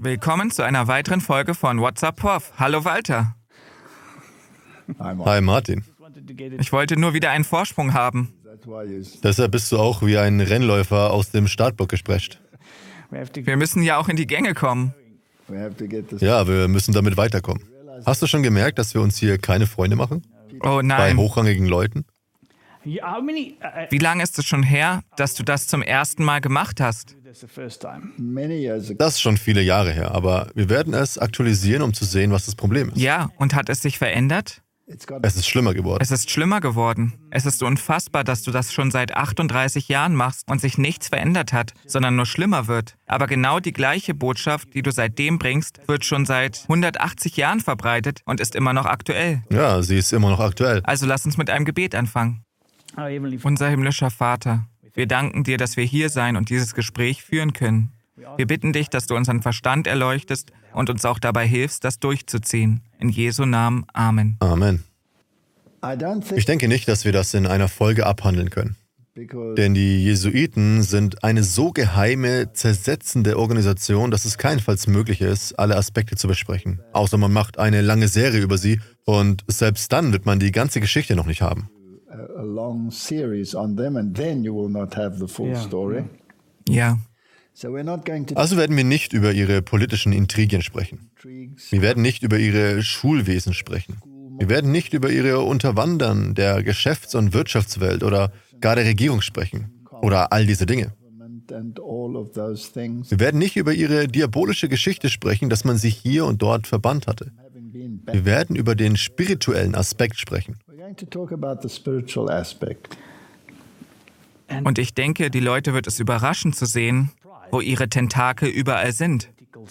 Willkommen zu einer weiteren Folge von What's Up Prof. Hallo Walter. Hi Martin. Ich wollte nur wieder einen Vorsprung haben. Deshalb bist du auch wie ein Rennläufer aus dem Startblock gesprescht. Wir müssen ja auch in die Gänge kommen. Ja, wir müssen damit weiterkommen. Hast du schon gemerkt, dass wir uns hier keine Freunde machen? Oh Bei nein. hochrangigen Leuten? Wie lange ist es schon her, dass du das zum ersten Mal gemacht hast? Das ist schon viele Jahre her, aber wir werden es aktualisieren, um zu sehen, was das Problem ist. Ja, und hat es sich verändert? Es ist schlimmer geworden. Es ist schlimmer geworden. Es ist unfassbar, dass du das schon seit 38 Jahren machst und sich nichts verändert hat, sondern nur schlimmer wird. Aber genau die gleiche Botschaft, die du seitdem bringst, wird schon seit 180 Jahren verbreitet und ist immer noch aktuell. Ja, sie ist immer noch aktuell. Also lass uns mit einem Gebet anfangen. Unser himmlischer Vater, wir danken dir, dass wir hier sein und dieses Gespräch führen können. Wir bitten dich, dass du unseren Verstand erleuchtest und uns auch dabei hilfst, das durchzuziehen. In Jesu Namen. Amen. Amen. Ich denke nicht, dass wir das in einer Folge abhandeln können. Denn die Jesuiten sind eine so geheime, zersetzende Organisation, dass es keinenfalls möglich ist, alle Aspekte zu besprechen. Außer man macht eine lange Serie über sie und selbst dann wird man die ganze Geschichte noch nicht haben. Ja. Also werden wir nicht über ihre politischen Intrigien sprechen. Wir werden nicht über ihre Schulwesen sprechen. Wir werden nicht über ihre Unterwandern der Geschäfts- und Wirtschaftswelt oder gar der Regierung sprechen. Oder all diese Dinge. Wir werden nicht über ihre diabolische Geschichte sprechen, dass man sie hier und dort verbannt hatte. Wir werden über den spirituellen Aspekt sprechen. Und ich denke, die Leute wird es überraschen zu sehen, wo ihre Tentakel überall sind.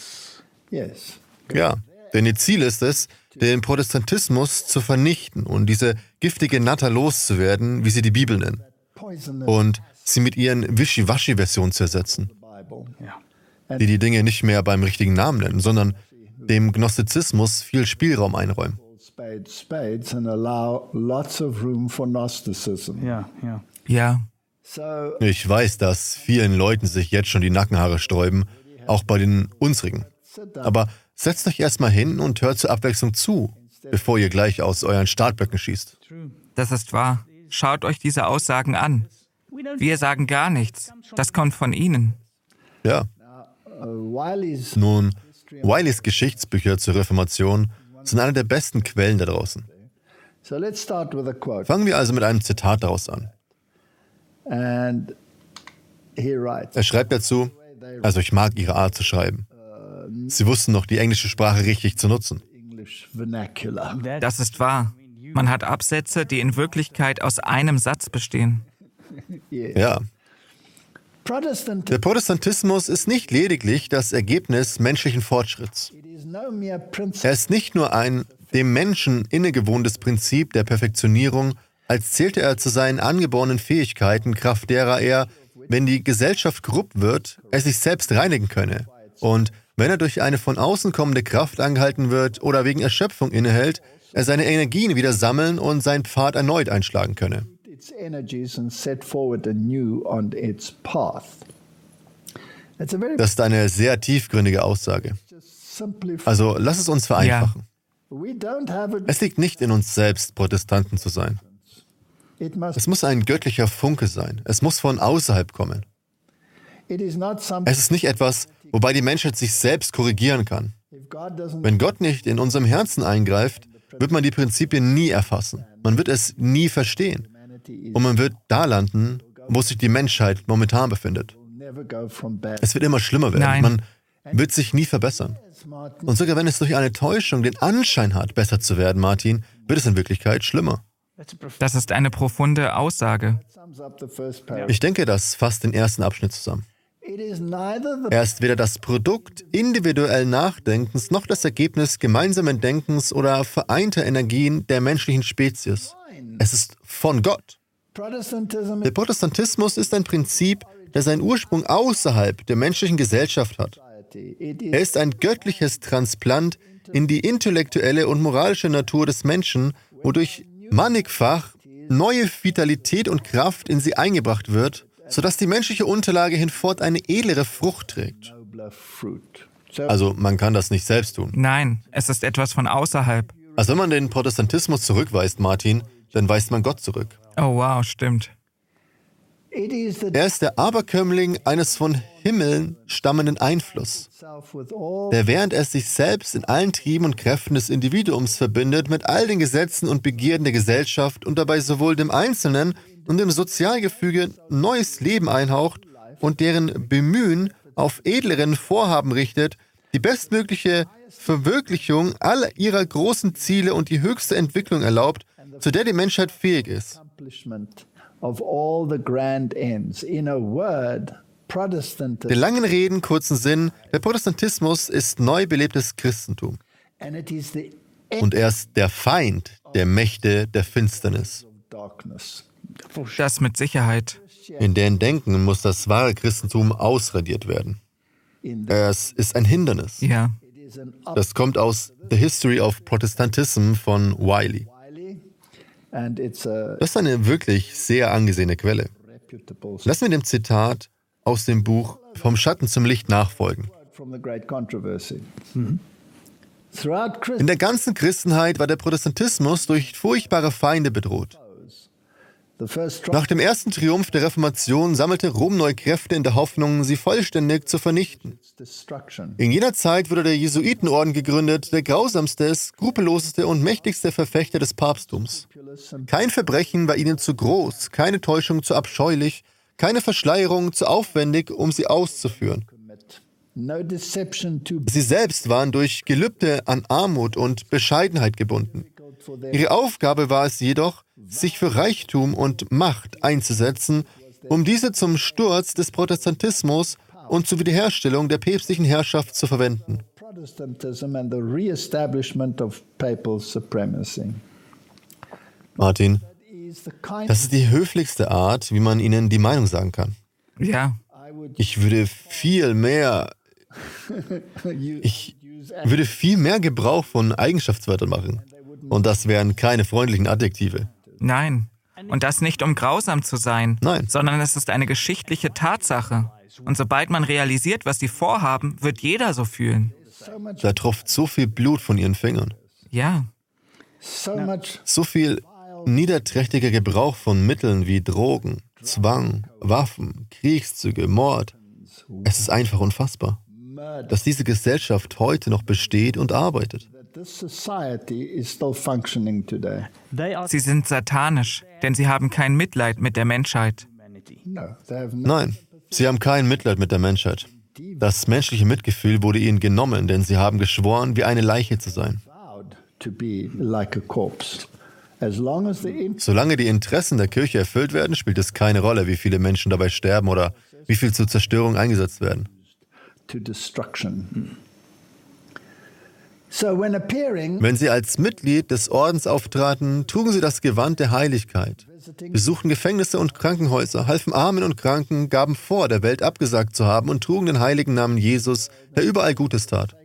Ja, denn ihr Ziel ist es, den Protestantismus zu vernichten und diese giftige Natter loszuwerden, wie sie die Bibel nennen. Und sie mit ihren Wischiwaschi-Versionen zu ersetzen, die die Dinge nicht mehr beim richtigen Namen nennen, sondern dem Gnostizismus viel Spielraum einräumen. Ja. Ich weiß, dass vielen Leuten sich jetzt schon die Nackenhaare sträuben, auch bei den unsrigen. Aber setzt euch erstmal hin und hört zur Abwechslung zu, bevor ihr gleich aus euren Startblöcken schießt. Das ist wahr. Schaut euch diese Aussagen an. Wir sagen gar nichts. Das kommt von ihnen. Ja. Nun, Wileys Geschichtsbücher zur Reformation sind eine der besten Quellen da draußen. Fangen wir also mit einem Zitat daraus an. Er schreibt dazu, also ich mag ihre Art zu schreiben. Sie wussten noch, die englische Sprache richtig zu nutzen. Das ist wahr. Man hat Absätze, die in Wirklichkeit aus einem Satz bestehen. Ja. Der Protestantismus ist nicht lediglich das Ergebnis menschlichen Fortschritts. Er ist nicht nur ein dem Menschen innegewohntes Prinzip der Perfektionierung, als zählte er zu seinen angeborenen Fähigkeiten, kraft derer er, wenn die Gesellschaft korrupt wird, er sich selbst reinigen könne. Und wenn er durch eine von außen kommende Kraft angehalten wird oder wegen Erschöpfung innehält, er seine Energien wieder sammeln und seinen Pfad erneut einschlagen könne. Das ist eine sehr tiefgründige Aussage. Also lass es uns vereinfachen. Es liegt nicht in uns selbst, Protestanten zu sein. Es muss ein göttlicher Funke sein. Es muss von außerhalb kommen. Es ist nicht etwas, wobei die Menschheit sich selbst korrigieren kann. Wenn Gott nicht in unserem Herzen eingreift, wird man die Prinzipien nie erfassen. Man wird es nie verstehen. Und man wird da landen, wo sich die Menschheit momentan befindet. Es wird immer schlimmer werden. Nein. Man wird sich nie verbessern. Und sogar wenn es durch eine Täuschung den Anschein hat, besser zu werden, Martin, wird es in Wirklichkeit schlimmer. Das ist eine profunde Aussage. Ich denke, das fasst den ersten Abschnitt zusammen. Er ist weder das Produkt individuellen Nachdenkens noch das Ergebnis gemeinsamen Denkens oder vereinter Energien der menschlichen Spezies. Es ist von Gott. Der Protestantismus ist ein Prinzip, das seinen Ursprung außerhalb der menschlichen Gesellschaft hat. Er ist ein göttliches Transplant in die intellektuelle und moralische Natur des Menschen, wodurch mannigfach neue Vitalität und Kraft in sie eingebracht wird, sodass die menschliche Unterlage hinfort eine edlere Frucht trägt. Also man kann das nicht selbst tun. Nein, es ist etwas von außerhalb. Also wenn man den Protestantismus zurückweist, Martin, dann weist man Gott zurück. Oh wow, stimmt. Er ist der Aberkömmling eines von Himmeln stammenden Einfluss, der während er sich selbst in allen Trieben und Kräften des Individuums verbindet, mit all den Gesetzen und Begierden der Gesellschaft und dabei sowohl dem Einzelnen und dem Sozialgefüge neues Leben einhaucht und deren Bemühen auf edleren Vorhaben richtet, die bestmögliche Verwirklichung aller ihrer großen Ziele und die höchste Entwicklung erlaubt, zu der die Menschheit fähig ist. Der langen Reden, kurzen Sinn, der Protestantismus ist neu belebtes Christentum. Und er ist der Feind der Mächte der Finsternis. Das mit Sicherheit. In deren Denken muss das wahre Christentum ausradiert werden. Es ist ein Hindernis. Ja. Das kommt aus The History of Protestantism von Wiley. Das ist eine wirklich sehr angesehene Quelle. Lass mir dem Zitat aus dem Buch Vom Schatten zum Licht nachfolgen. In der ganzen Christenheit war der Protestantismus durch furchtbare Feinde bedroht. Nach dem ersten Triumph der Reformation sammelte Rom neue Kräfte in der Hoffnung, sie vollständig zu vernichten. In jener Zeit wurde der Jesuitenorden gegründet, der grausamste, skrupelloseste und mächtigste Verfechter des Papsttums. Kein Verbrechen war ihnen zu groß, keine Täuschung zu abscheulich, keine Verschleierung zu aufwendig, um sie auszuführen. Sie selbst waren durch Gelübde an Armut und Bescheidenheit gebunden. Ihre Aufgabe war es jedoch, sich für Reichtum und Macht einzusetzen, um diese zum Sturz des Protestantismus und zur Wiederherstellung der päpstlichen Herrschaft zu verwenden. Martin, das ist die höflichste Art, wie man ihnen die Meinung sagen kann. Ja. Ich würde viel mehr Gebrauch von Eigenschaftswörtern machen. Und das wären keine freundlichen Adjektive. Nein. Und das nicht, um grausam zu sein. Nein. Sondern es ist eine geschichtliche Tatsache. Und sobald man realisiert, was sie vorhaben, wird jeder so fühlen. Da tropft so viel Blut von ihren Fingern. Ja. So viel niederträchtiger Gebrauch von Mitteln wie Drogen, Zwang, Waffen, Kriegszüge, Mord. Es ist einfach unfassbar, dass diese Gesellschaft heute noch besteht und arbeitet. Sie sind satanisch, denn sie haben kein Mitleid mit der Menschheit. Nein, sie haben kein Mitleid mit der Menschheit. Das menschliche Mitgefühl wurde ihnen genommen, denn sie haben geschworen, wie eine Leiche zu sein. Solange die Interessen der Kirche erfüllt werden, spielt es keine Rolle, wie viele Menschen dabei sterben oder wie viel zur Zerstörung eingesetzt werden. Wenn sie als Mitglied des Ordens auftraten, trugen sie das Gewand der Heiligkeit, besuchten Gefängnisse und Krankenhäuser, halfen Armen und Kranken, gaben vor, der Welt abgesagt zu haben und trugen den heiligen Namen Jesus, der überall Gutes tat.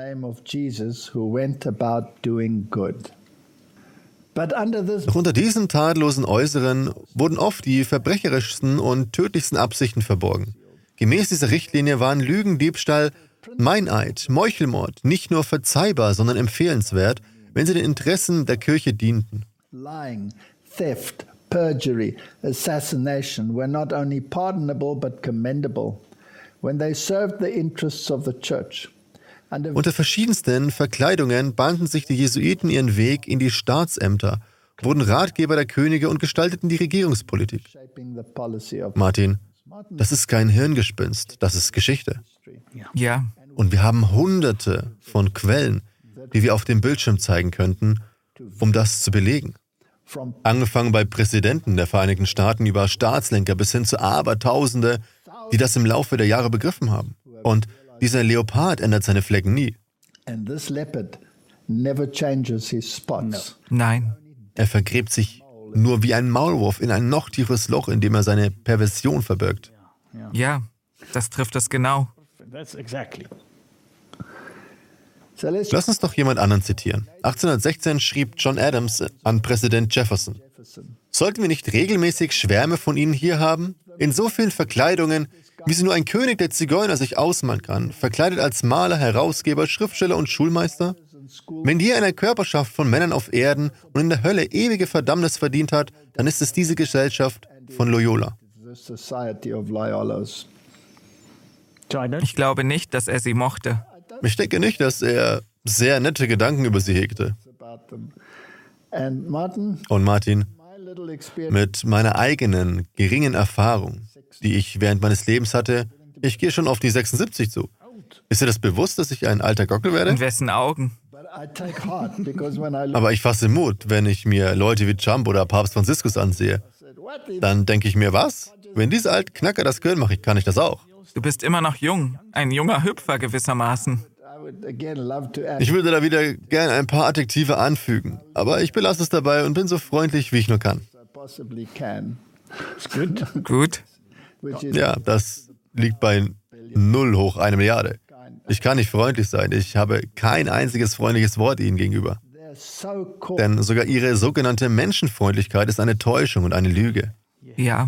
Doch unter diesem tadellosen Äußeren wurden oft die verbrecherischsten und tödlichsten Absichten verborgen. Gemäß dieser Richtlinie waren Lügen, Diebstahl, Meineid, Meuchelmord nicht nur verzeihbar, sondern empfehlenswert, wenn sie den Interessen der Kirche dienten. Lying, theft, perjury, assassination were not only pardonable but commendable when they served the interests of the church. Unter verschiedensten Verkleidungen banden sich die Jesuiten ihren Weg in die Staatsämter, wurden Ratgeber der Könige und gestalteten die Regierungspolitik. Martin, das ist kein Hirngespinst, das ist Geschichte. Ja. Und wir haben Hunderte von Quellen, die wir auf dem Bildschirm zeigen könnten, um das zu belegen. Angefangen bei Präsidenten der Vereinigten Staaten über Staatslenker bis hin zu Abertausende, die das im Laufe der Jahre begriffen haben. Und dieser Leopard ändert seine Flecken nie. Nein. Er vergräbt sich nur wie ein Maulwurf in ein noch tieferes Loch, in dem er seine Perversion verbirgt. Ja, das trifft es genau. Lass uns doch jemand anderen zitieren. 1816 schrieb John Adams an Präsident Jefferson: Sollten wir nicht regelmäßig Schwärme von ihnen hier haben? In so vielen Verkleidungen, wie sie nur ein König der Zigeuner sich ausmalen kann, verkleidet als Maler, Herausgeber, Schriftsteller und Schulmeister? Wenn die eine Körperschaft von Männern auf Erden und in der Hölle ewige Verdammnis verdient hat, dann ist es diese Gesellschaft von Loyola. Ich glaube nicht, dass er sie mochte. Ich denke nicht, dass er sehr nette Gedanken über sie hegte. Und Martin, mit meiner eigenen, geringen Erfahrung, die ich während meines Lebens hatte, ich gehe schon auf die 76 zu. Ist dir das bewusst, dass ich ein alter Gockel werde? In wessen Augen? Aber ich fasse Mut, wenn ich mir Leute wie Trump oder Papst Franziskus ansehe. Dann denke ich mir, was? Wenn diese alten Knacker das können, kann ich das auch. Du bist immer noch jung, ein junger Hüpfer gewissermaßen. Ich würde da wieder gerne ein paar Adjektive anfügen, aber ich belasse es dabei und bin so freundlich, wie ich nur kann. Gut. Ja, das liegt bei 0 hoch 1 Milliarde. Ich kann nicht freundlich sein. Ich habe kein einziges freundliches Wort ihnen gegenüber. Denn sogar ihre sogenannte Menschenfreundlichkeit ist eine Täuschung und eine Lüge. Ja.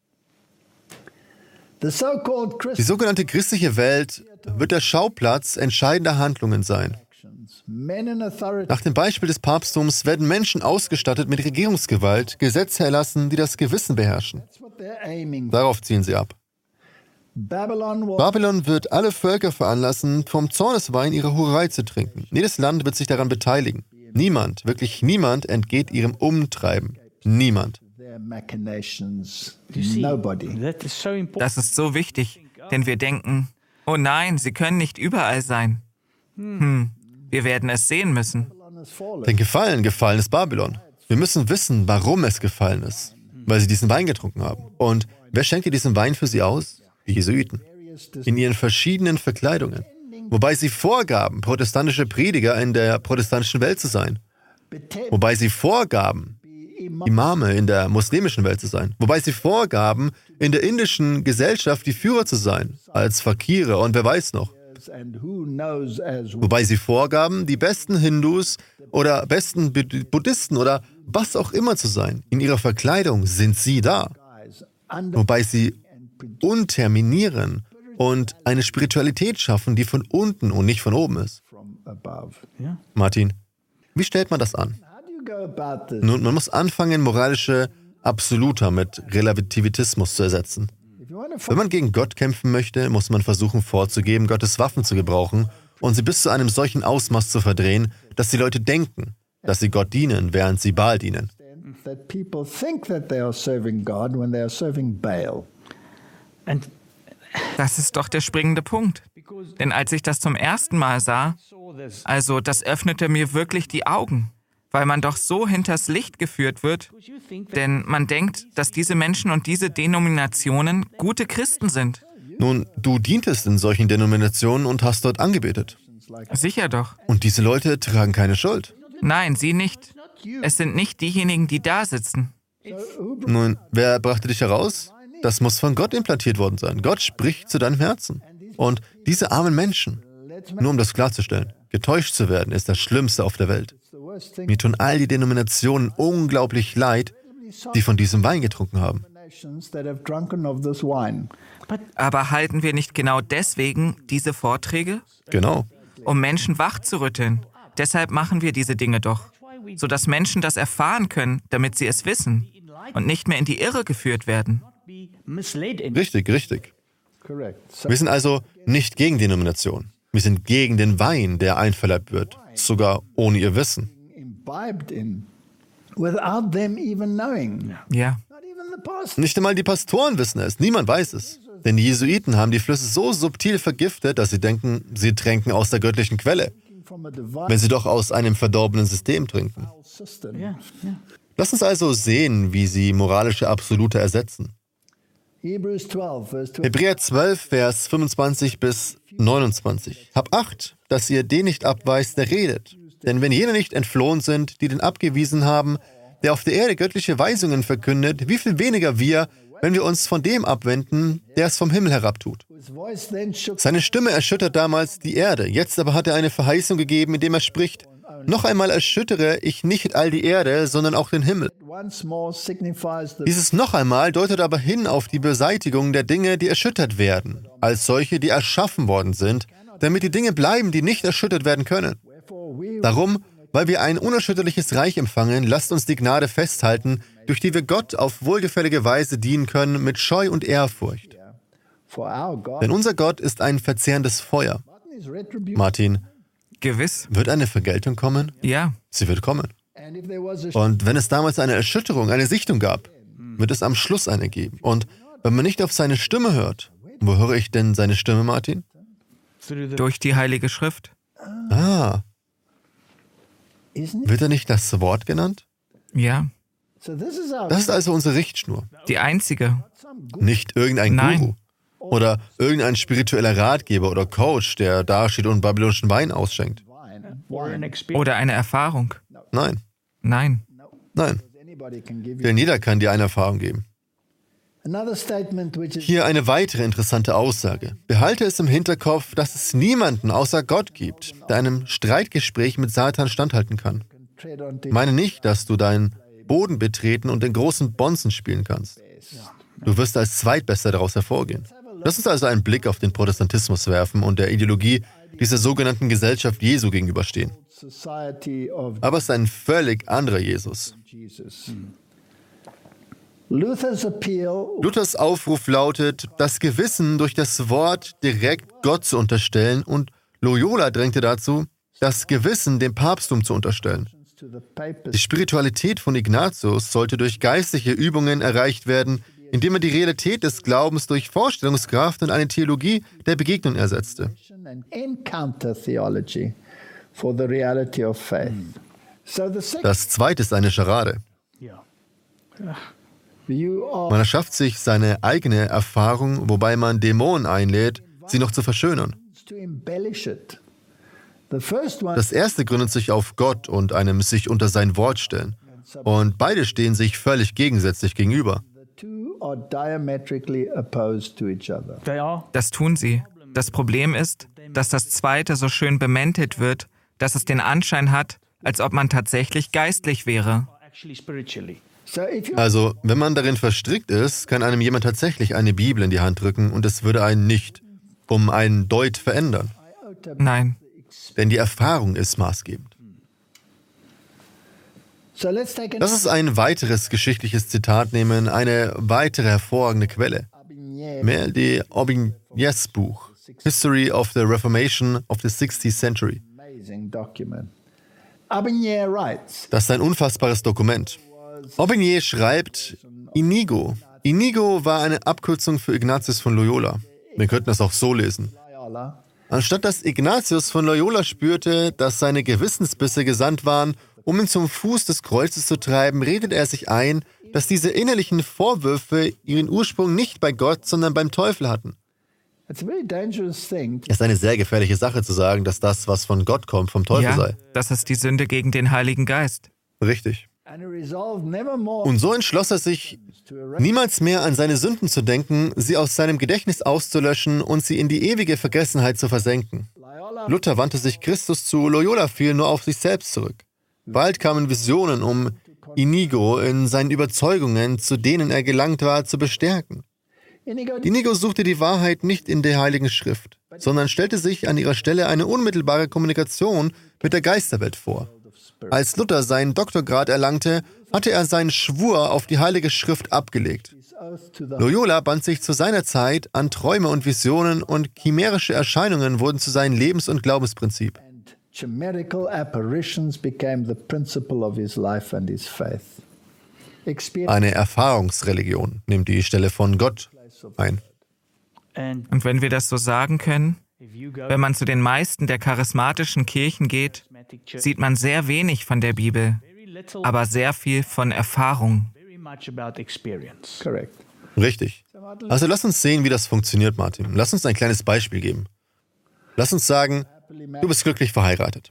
Die sogenannte christliche Welt wird der Schauplatz entscheidender Handlungen sein. Nach dem Beispiel des Papsttums werden Menschen ausgestattet mit Regierungsgewalt, Gesetze erlassen, die das Gewissen beherrschen. Darauf zielen sie ab. Babylon wird alle Völker veranlassen, vom Zorneswein ihrer Hurerei zu trinken. Jedes Land wird sich daran beteiligen. Niemand, wirklich niemand, entgeht ihrem Umtreiben. Niemand. Das ist so wichtig, denn wir denken, oh nein, sie können nicht überall sein. Wir werden es sehen müssen. Denn gefallen ist Babylon. Wir müssen wissen, warum es gefallen ist. Weil sie diesen Wein getrunken haben. Und wer schenkt ihr diesen Wein für sie aus? Die Jesuiten. In ihren verschiedenen Verkleidungen. Wobei sie vorgaben, protestantische Prediger in der protestantischen Welt zu sein. Wobei sie vorgaben, Imame in der muslimischen Welt zu sein. Wobei sie vorgaben, in der indischen Gesellschaft die Führer zu sein, als Fakire und wer weiß noch. Wobei sie vorgaben, die besten Hindus oder besten Buddhisten oder was auch immer zu sein. In ihrer Verkleidung sind sie da. Wobei sie unterminieren und eine Spiritualität schaffen, die von unten und nicht von oben ist. Martin, wie stellt man das an? Nun, man muss anfangen, moralische Absoluta mit Relativitismus zu ersetzen. Wenn man gegen Gott kämpfen möchte, muss man versuchen vorzugeben, Gottes Waffen zu gebrauchen und sie bis zu einem solchen Ausmaß zu verdrehen, dass die Leute denken, dass sie Gott dienen, während sie Baal dienen. Das ist doch der springende Punkt. Denn als ich das zum ersten Mal sah, also das öffnete mir wirklich die Augen, weil man doch so hinters Licht geführt wird, denn man denkt, dass diese Menschen und diese Denominationen gute Christen sind. Nun, du dientest in solchen Denominationen und hast dort angebetet. Sicher doch. Und diese Leute tragen keine Schuld. Nein, sie nicht. Es sind nicht diejenigen, die da sitzen. Nun, wer brachte dich heraus? Das muss von Gott implantiert worden sein. Gott spricht zu deinem Herzen. Und diese armen Menschen, nur um das klarzustellen, getäuscht zu werden, ist das Schlimmste auf der Welt. Mir tun all die Denominationen unglaublich leid, die von diesem Wein getrunken haben. Aber halten wir nicht genau deswegen diese Vorträge? Genau. Um Menschen wachzurütteln. Deshalb machen wir diese Dinge doch. Sodass Menschen das erfahren können, damit sie es wissen und nicht mehr in die Irre geführt werden. Richtig. Wir sind also nicht gegen Denomination. Wir sind gegen den Wein, der einverleibt wird, sogar ohne ihr Wissen. Ja. Nicht einmal die Pastoren wissen es, niemand weiß es. Denn die Jesuiten haben die Flüsse so subtil vergiftet, dass sie denken, sie tränken aus der göttlichen Quelle, wenn sie doch aus einem verdorbenen System trinken. Lass uns also sehen, wie sie moralische Absolute ersetzen. Hebräer 12, Vers 25 bis 29. Hab Acht, dass ihr den nicht abweist, der redet. Denn wenn jene nicht entflohen sind, die den abgewiesen haben, der auf der Erde göttliche Weisungen verkündet, wie viel weniger wir, wenn wir uns von dem abwenden, der es vom Himmel herabtut. Seine Stimme erschüttert damals die Erde, jetzt aber hat er eine Verheißung gegeben, indem er spricht, Noch einmal erschüttere ich nicht all die Erde, sondern auch den Himmel. Dieses noch einmal deutet aber hin auf die Beseitigung der Dinge, die erschüttert werden, als solche, die erschaffen worden sind, damit die Dinge bleiben, die nicht erschüttert werden können. Darum, weil wir ein unerschütterliches Reich empfangen, lasst uns die Gnade festhalten, durch die wir Gott auf wohlgefällige Weise dienen können mit Scheu und Ehrfurcht. Denn unser Gott ist ein verzehrendes Feuer. Martin, gewiss. Wird eine Vergeltung kommen? Ja. Sie wird kommen. Und wenn es damals eine Erschütterung, eine Sichtung gab, wird es am Schluss eine geben. Und wenn man nicht auf seine Stimme hört, wo höre ich denn seine Stimme, Martin? Durch die Heilige Schrift. Ah. Wird er nicht das Wort genannt? Ja. Das ist also unsere Richtschnur. Die einzige. Nicht irgendein Nein. Guru. Oder irgendein spiritueller Ratgeber oder Coach, der dasteht und babylonischen Wein ausschenkt. Oder eine Erfahrung. Nein. Nein. Nein. Denn jeder kann dir eine Erfahrung geben. Hier eine weitere interessante Aussage. Behalte es im Hinterkopf, dass es niemanden außer Gott gibt, der einem Streitgespräch mit Satan standhalten kann. Meine nicht, dass du deinen Boden betreten und den großen Bonzen spielen kannst. Du wirst als Zweitbester daraus hervorgehen. Lass uns also einen Blick auf den Protestantismus werfen und der Ideologie dieser sogenannten Gesellschaft Jesu gegenüberstehen. Aber es ist ein völlig anderer Jesus. Luthers Aufruf lautet, das Gewissen durch das Wort direkt Gott zu unterstellen, und Loyola drängte dazu, das Gewissen dem Papsttum zu unterstellen. Die Spiritualität von Ignatius sollte durch geistliche Übungen erreicht werden, indem er die Realität des Glaubens durch Vorstellungskraft und eine Theologie der Begegnung ersetzte. Das zweite ist eine Scharade. Man erschafft sich seine eigene Erfahrung, wobei man Dämonen einlädt, sie noch zu verschönern. Das erste gründet sich auf Gott und einem sich unter sein Wort stellen. Und beide stehen sich völlig gegensätzlich gegenüber. Das tun sie. Das Problem ist, dass das Zweite so schön bemäntelt wird, dass es den Anschein hat, als ob man tatsächlich geistlich wäre. Also, wenn man darin verstrickt ist, kann einem jemand tatsächlich eine Bibel in die Hand drücken und es würde einen nicht um einen Deut verändern. Nein. Denn die Erfahrung ist maßgebend. Lass uns ein weiteres geschichtliches Zitat nehmen, eine weitere hervorragende Quelle. Mel de Aubignès Buch, History of the Reformation of the 16th Century. Das ist ein unfassbares Dokument. Aubigné schreibt Inigo. Inigo war eine Abkürzung für Ignatius von Loyola. Wir könnten das auch so lesen. Anstatt dass Ignatius von Loyola spürte, dass seine Gewissensbisse gesandt waren, um ihn zum Fuß des Kreuzes zu treiben, redet er sich ein, dass diese innerlichen Vorwürfe ihren Ursprung nicht bei Gott, sondern beim Teufel hatten. Es ist eine sehr gefährliche Sache zu sagen, dass das, was von Gott kommt, vom Teufel sei. Das ist die Sünde gegen den Heiligen Geist. Richtig. Und so entschloss er sich, niemals mehr an seine Sünden zu denken, sie aus seinem Gedächtnis auszulöschen und sie in die ewige Vergessenheit zu versenken. Luther wandte sich Christus zu, Loyola fiel nur auf sich selbst zurück. Bald kamen Visionen, um Inigo in seinen Überzeugungen, zu denen er gelangt war, zu bestärken. Inigo suchte die Wahrheit nicht in der Heiligen Schrift, sondern stellte sich an ihrer Stelle eine unmittelbare Kommunikation mit der Geisterwelt vor. Als Luther seinen Doktorgrad erlangte, hatte er seinen Schwur auf die Heilige Schrift abgelegt. Loyola band sich zu seiner Zeit an Träume und Visionen, und chimärische Erscheinungen wurden zu seinem Lebens- und Glaubensprinzip. Eine Erfahrungsreligion nimmt die Stelle von Gott ein. Und wenn wir das so sagen können, wenn man zu den meisten der charismatischen Kirchen geht, sieht man sehr wenig von der Bibel, aber sehr viel von Erfahrung. Richtig. Also lass uns sehen, wie das funktioniert, Martin. Lass uns ein kleines Beispiel geben. Lass uns sagen, du bist glücklich verheiratet.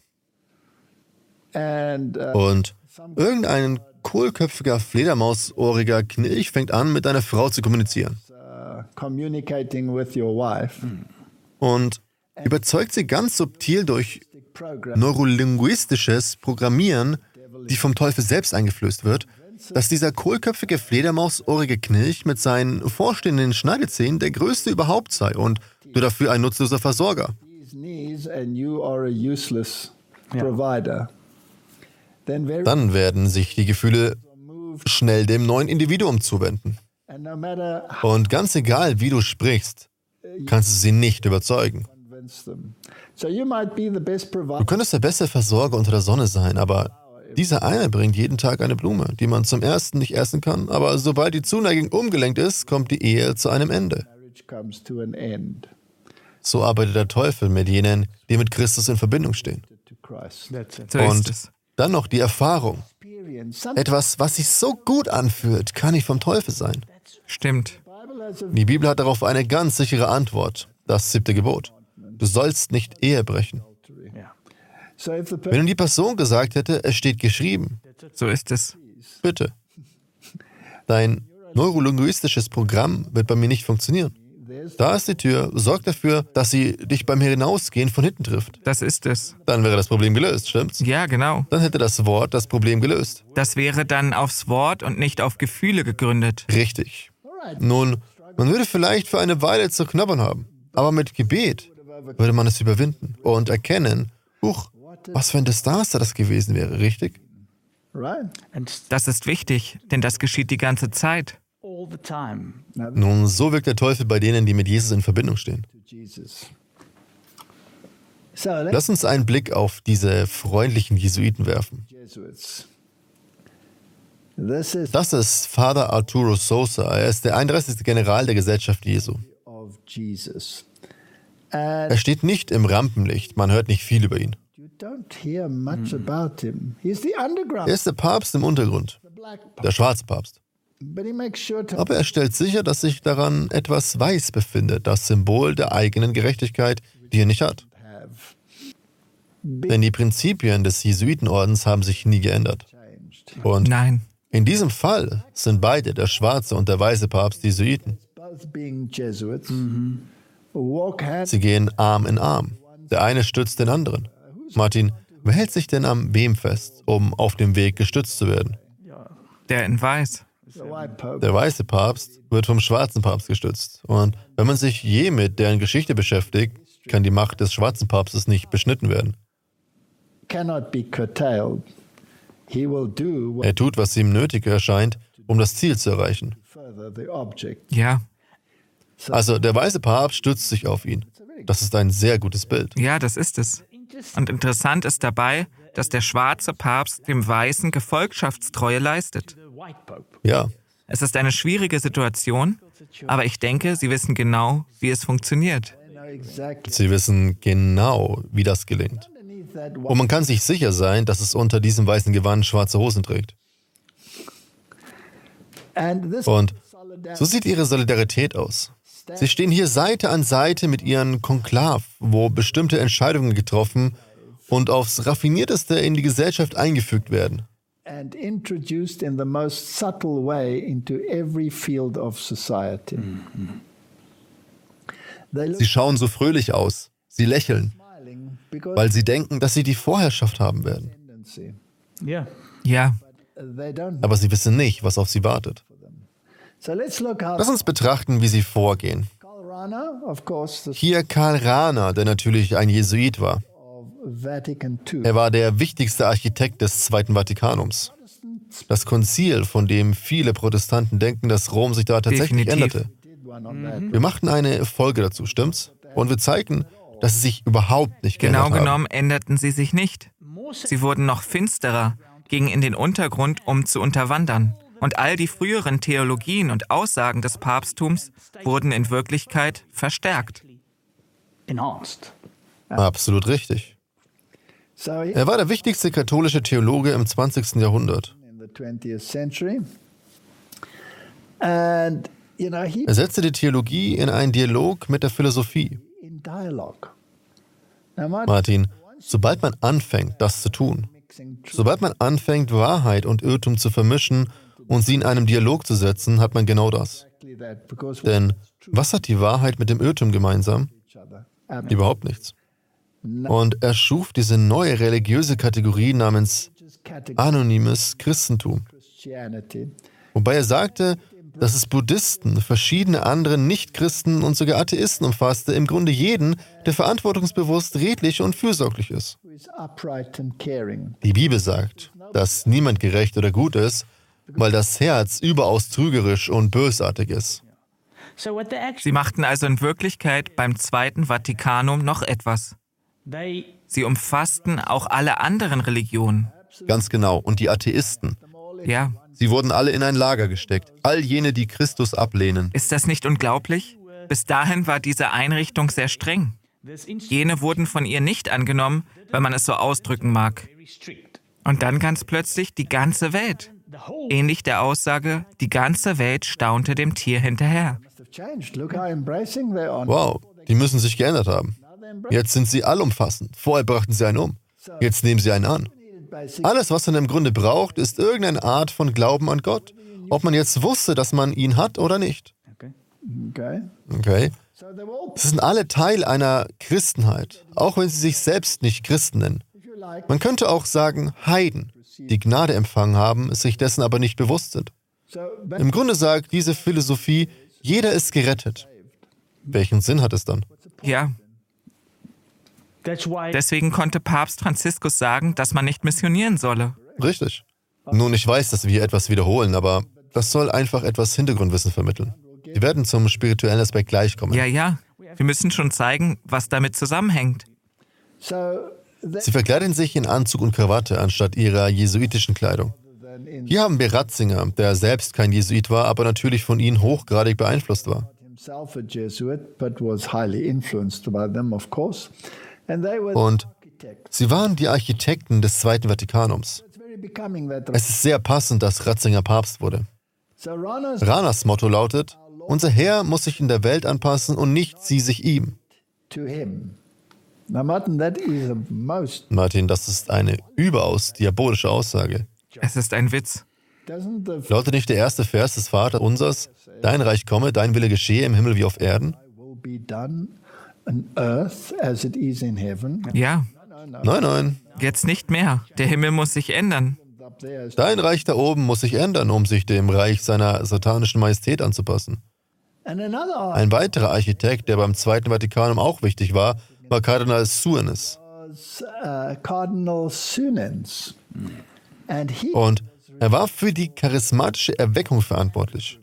Und irgendein kohlköpfiger, fledermausohriger Knilch fängt an, mit deiner Frau zu kommunizieren. Und überzeugt sie ganz subtil durch neurolinguistisches Programmieren, die vom Teufel selbst eingeflößt wird, dass dieser kohlköpfige, fledermausohrige Knilch mit seinen vorstehenden Schneidezähnen der größte überhaupt sei und du dafür ein nutzloser Versorger. Dann werden sich die Gefühle schnell dem neuen Individuum zuwenden. Und ganz egal, wie du sprichst, kannst du sie nicht überzeugen. Du könntest der beste Versorger unter der Sonne sein, aber dieser eine bringt jeden Tag eine Blume, die man zum ersten nicht essen kann, aber sobald die Zuneigung umgelenkt ist, kommt die Ehe zu einem Ende. So arbeitet der Teufel mit jenen, die mit Christus in Verbindung stehen. Und dann noch die Erfahrung. Etwas, was sich so gut anfühlt, kann nicht vom Teufel sein. Stimmt. Die Bibel hat darauf eine ganz sichere Antwort. Das 7. Gebot. Du sollst nicht Ehe brechen. Wenn die Person gesagt hätte, es steht geschrieben. So ist es. Bitte. Dein neurolinguistisches Programm wird bei mir nicht funktionieren. Da ist die Tür, sorg dafür, dass sie dich beim Hinausgehen von hinten trifft. Das ist es. Dann wäre das Problem gelöst, stimmt's? Ja, genau. Dann hätte das Wort das Problem gelöst. Das wäre dann aufs Wort und nicht auf Gefühle gegründet. Richtig. Nun, man würde vielleicht für eine Weile zu knabbern haben, aber mit Gebet würde man es überwinden und erkennen, was für ein Desaster das gewesen wäre, richtig? Das ist wichtig, denn das geschieht die ganze Zeit. Nun, so wirkt der Teufel bei denen, die mit Jesus in Verbindung stehen. Lass uns einen Blick auf diese freundlichen Jesuiten werfen. Das ist Father Arturo Sosa. Er ist der 31. General der Gesellschaft Jesu. Er steht nicht im Rampenlicht, man hört nicht viel über ihn. Er ist der Papst im Untergrund, der schwarze Papst. Aber er stellt sicher, dass sich daran etwas weiß befindet, das Symbol der eigenen Gerechtigkeit, die er nicht hat. Denn die Prinzipien des Jesuitenordens haben sich nie geändert. Und Nein. In diesem Fall sind beide, der schwarze und der weiße Papst, Jesuiten. Sie gehen Arm in Arm. Der eine stützt den anderen. Martin, wer hält sich denn am wem fest, um auf dem Weg gestützt zu werden? Der in Weiß. Der weiße Papst wird vom schwarzen Papst gestützt. Und wenn man sich je mit deren Geschichte beschäftigt, kann die Macht des schwarzen Papstes nicht beschnitten werden. Er tut, was ihm nötig erscheint, um das Ziel zu erreichen. Ja. Also der weiße Papst stützt sich auf ihn. Das ist ein sehr gutes Bild. Ja, das ist es. Und interessant ist dabei, dass der schwarze Papst dem Weißen Gefolgschaftstreue leistet. Ja. Es ist eine schwierige Situation, aber ich denke, sie wissen genau, wie es funktioniert. Sie wissen genau, wie das gelingt. Und man kann sich sicher sein, dass es unter diesem weißen Gewand schwarze Hosen trägt. Und so sieht ihre Solidarität aus. Sie stehen hier Seite an Seite mit ihren Konklav, wo bestimmte Entscheidungen getroffen und aufs Raffinierteste in die Gesellschaft eingefügt werden. Sie schauen so fröhlich aus, sie lächeln, weil sie denken, dass sie die Vorherrschaft haben werden. Ja. Aber sie wissen nicht, was auf sie wartet. Lass uns betrachten, wie sie vorgehen. Hier Karl Rahner, der natürlich ein Jesuit war. Er war der wichtigste Architekt des Zweiten Vatikanums. Das Konzil, von dem viele Protestanten denken, dass Rom sich da tatsächlich änderte. Wir machten eine Folge dazu, stimmt's? Und wir zeigten, dass sie sich überhaupt nicht geändert haben. Genau genommen änderten sie sich nicht. Sie wurden noch finsterer, gingen in den Untergrund, um zu unterwandern. Und all die früheren Theologien und Aussagen des Papsttums wurden in Wirklichkeit verstärkt. Absolut richtig. Er war der wichtigste katholische Theologe im 20. Jahrhundert. Er setzte die Theologie in einen Dialog mit der Philosophie. Martin, sobald man anfängt, das zu tun, sobald man anfängt, Wahrheit und Irrtum zu vermischen und sie in einem Dialog zu setzen, hat man genau das. Denn was hat die Wahrheit mit dem Irrtum gemeinsam? Überhaupt nichts. Und er schuf diese neue religiöse Kategorie namens anonymes Christentum. Wobei er sagte, dass es Buddhisten, verschiedene andere Nichtchristen und sogar Atheisten umfasste, im Grunde jeden, der verantwortungsbewusst, redlich und fürsorglich ist. Die Bibel sagt, dass niemand gerecht oder gut ist, weil das Herz überaus trügerisch und bösartig ist. Sie machten also in Wirklichkeit beim Zweiten Vatikanum noch etwas. Sie umfassten auch alle anderen Religionen. Ganz genau. Und die Atheisten. Ja. Sie wurden alle in ein Lager gesteckt. All jene, die Christus ablehnen. Ist das nicht unglaublich? Bis dahin war diese Einrichtung sehr streng. Jene wurden von ihr nicht angenommen, wenn man es so ausdrücken mag. Und dann ganz plötzlich die ganze Welt. Ähnlich der Aussage, die ganze Welt staunte dem Tier hinterher. Wow, die müssen sich geändert haben. Jetzt sind sie allumfassend. Vorher brachten sie einen um. Jetzt nehmen sie einen an. Alles, was man im Grunde braucht, ist irgendeine Art von Glauben an Gott. Ob man jetzt wusste, dass man ihn hat oder nicht. Okay. Sie sind alle Teil einer Christenheit, auch wenn sie sich selbst nicht Christen nennen. Man könnte auch sagen Heiden, die Gnade empfangen haben, sich dessen aber nicht bewusst sind. Im Grunde sagt diese Philosophie, jeder ist gerettet. Welchen Sinn hat es dann? Ja. Deswegen konnte Papst Franziskus sagen, dass man nicht missionieren solle. Richtig. Nun, ich weiß, dass wir etwas wiederholen, aber das soll einfach etwas Hintergrundwissen vermitteln. Wir werden zum spirituellen Aspekt gleich kommen. Ja. Wir müssen schon zeigen, was damit zusammenhängt. Sie verkleiden sich in Anzug und Krawatte anstatt ihrer jesuitischen Kleidung. Hier haben wir Ratzinger, der selbst kein Jesuit war, aber natürlich von ihnen hochgradig beeinflusst war. Und sie waren die Architekten des Zweiten Vatikanums. Es ist sehr passend, dass Ratzinger Papst wurde. Ranas Motto lautet, unser Herr muss sich in der Welt anpassen und nicht sie sich ihm. Martin, das ist eine überaus diabolische Aussage. Es ist ein Witz. Lautet nicht der erste Vers des Vaterunsers, dein Reich komme, dein Wille geschehe im Himmel wie auf Erden? Ja. Nein. Jetzt nicht mehr. Der Himmel muss sich ändern. Dein Reich da oben muss sich ändern, um sich dem Reich seiner satanischen Majestät anzupassen. Ein weiterer Architekt, der beim Zweiten Vatikanum auch wichtig war, war Kardinal Suenes. Und er war für die charismatische Erweckung verantwortlich.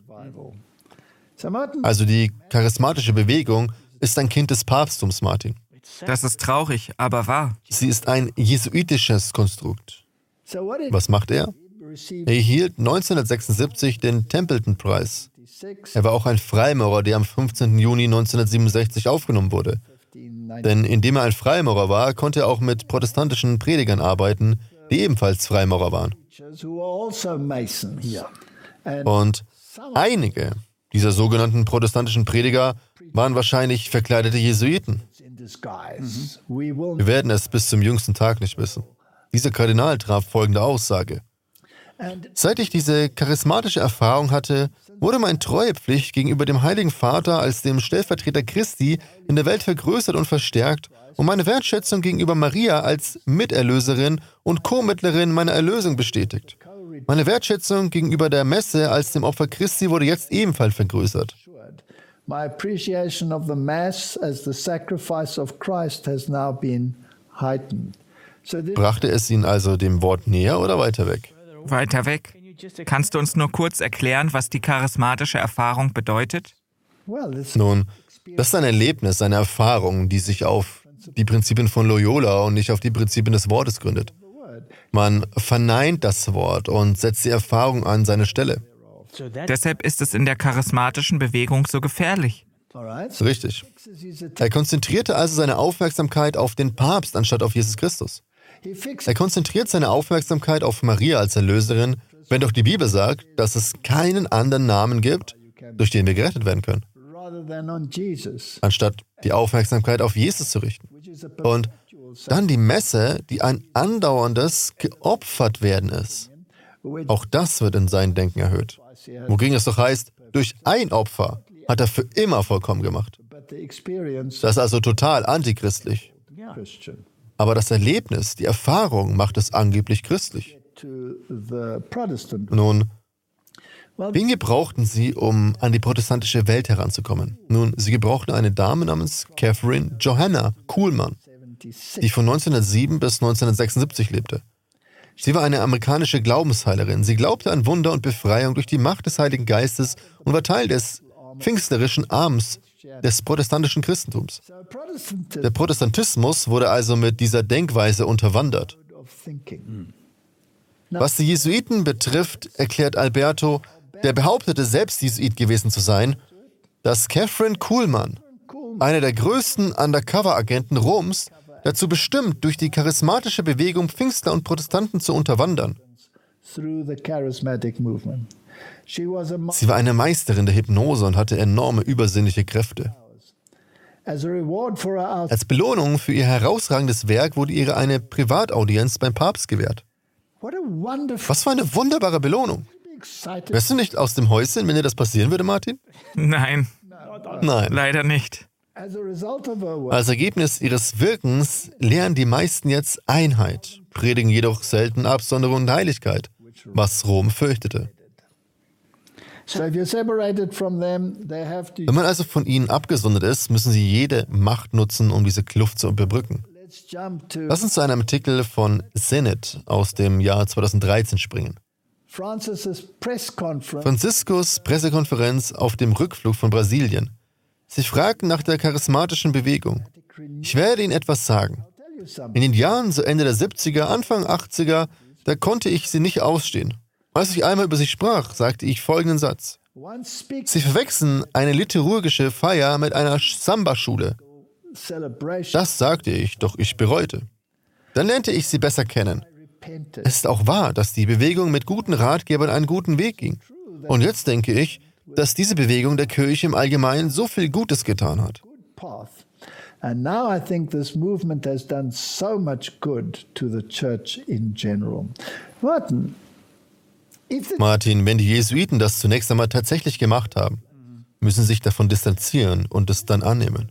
Also die charismatische Bewegung ist ein Kind des Papsttums, Martin. Das ist traurig, aber wahr. Sie ist ein jesuitisches Konstrukt. Was macht er? Er erhielt 1976 den Templeton-Preis. Er war auch ein Freimaurer, der am 15. Juni 1967 aufgenommen wurde. Denn indem er ein Freimaurer war, konnte er auch mit protestantischen Predigern arbeiten, die ebenfalls Freimaurer waren. Und einige dieser sogenannten protestantischen Prediger waren wahrscheinlich verkleidete Jesuiten. Wir werden es bis zum jüngsten Tag nicht wissen. Dieser Kardinal traf folgende Aussage. Seit ich diese charismatische Erfahrung hatte, wurde meine Treuepflicht gegenüber dem Heiligen Vater als dem Stellvertreter Christi in der Welt vergrößert und verstärkt und meine Wertschätzung gegenüber Maria als Miterlöserin und Co-Mittlerin meiner Erlösung bestätigt. Meine Wertschätzung gegenüber der Messe als dem Opfer Christi wurde jetzt ebenfalls vergrößert. My appreciation of the Mass as the sacrifice of Christ has now been heightened. Brachte es ihn also dem Wort näher oder weiter weg? Weiter weg. Kannst du uns nur kurz erklären, was die charismatische Erfahrung bedeutet? Nun, das ist ein Erlebnis, eine Erfahrung, die sich auf die Prinzipien von Loyola und nicht auf die Prinzipien des Wortes gründet. Man verneint das Wort und setzt die Erfahrung an seine Stelle. Deshalb ist es in der charismatischen Bewegung so gefährlich. Richtig. Er konzentrierte also seine Aufmerksamkeit auf den Papst anstatt auf Jesus Christus. Er konzentriert seine Aufmerksamkeit auf Maria als Erlöserin, wenn doch die Bibel sagt, dass es keinen anderen Namen gibt, durch den wir gerettet werden können, anstatt die Aufmerksamkeit auf Jesus zu richten. Und dann die Messe, die ein andauerndes geopfert werden ist. Auch das wird in seinem Denken erhöht. Wogegen es doch heißt, durch ein Opfer hat er für immer vollkommen gemacht. Das ist also total antichristlich. Aber das Erlebnis, die Erfahrung macht es angeblich christlich. Nun, wen gebrauchten sie, um an die protestantische Welt heranzukommen? Nun, sie gebrauchten eine Dame namens Catherine Johanna Kuhlman, die von 1907 bis 1976 lebte. Sie war eine amerikanische Glaubensheilerin. Sie glaubte an Wunder und Befreiung durch die Macht des Heiligen Geistes und war Teil des pfingstlerischen Arms des protestantischen Christentums. Der Protestantismus wurde also mit dieser Denkweise unterwandert. Was die Jesuiten betrifft, erklärt Alberto, der behauptete, selbst Jesuit gewesen zu sein, dass Catherine Kuhlman, einer der größten Undercover-Agenten Roms, dazu bestimmt, durch die charismatische Bewegung Pfingstler und Protestanten zu unterwandern. Sie war eine Meisterin der Hypnose und hatte enorme übersinnliche Kräfte. Als Belohnung für ihr herausragendes Werk wurde ihr eine Privataudienz beim Papst gewährt. Was für eine wunderbare Belohnung. Wärst du nicht aus dem Häuschen, wenn dir das passieren würde, Martin? Nein. Nein. Leider nicht. Als Ergebnis ihres Wirkens lehren die meisten jetzt Einheit, predigen jedoch selten Absonderung und Heiligkeit, was Rom fürchtete. Wenn man also von ihnen abgesondert ist, müssen sie jede Macht nutzen, um diese Kluft zu überbrücken. Lass uns zu einem Artikel von Zenit aus dem Jahr 2013 springen. Franziskus Pressekonferenz auf dem Rückflug von Brasilien. Sie fragten nach der charismatischen Bewegung. Ich werde Ihnen etwas sagen. In den Jahren so Ende der 70er, Anfang 80er, da konnte ich sie nicht ausstehen. Als ich einmal über sie sprach, sagte ich folgenden Satz. Sie verwechseln eine liturgische Feier mit einer Samba-Schule. Das sagte ich, doch ich bereute. Dann lernte ich sie besser kennen. Es ist auch wahr, dass die Bewegung mit guten Ratgebern einen guten Weg ging. Und jetzt denke ich, dass diese Bewegung der Kirche im Allgemeinen so viel Gutes getan hat. And now I think this movement has done so much good to the church in general. Martin, wenn die Jesuiten das zunächst einmal tatsächlich gemacht haben, müssen sie sich davon distanzieren und es dann annehmen.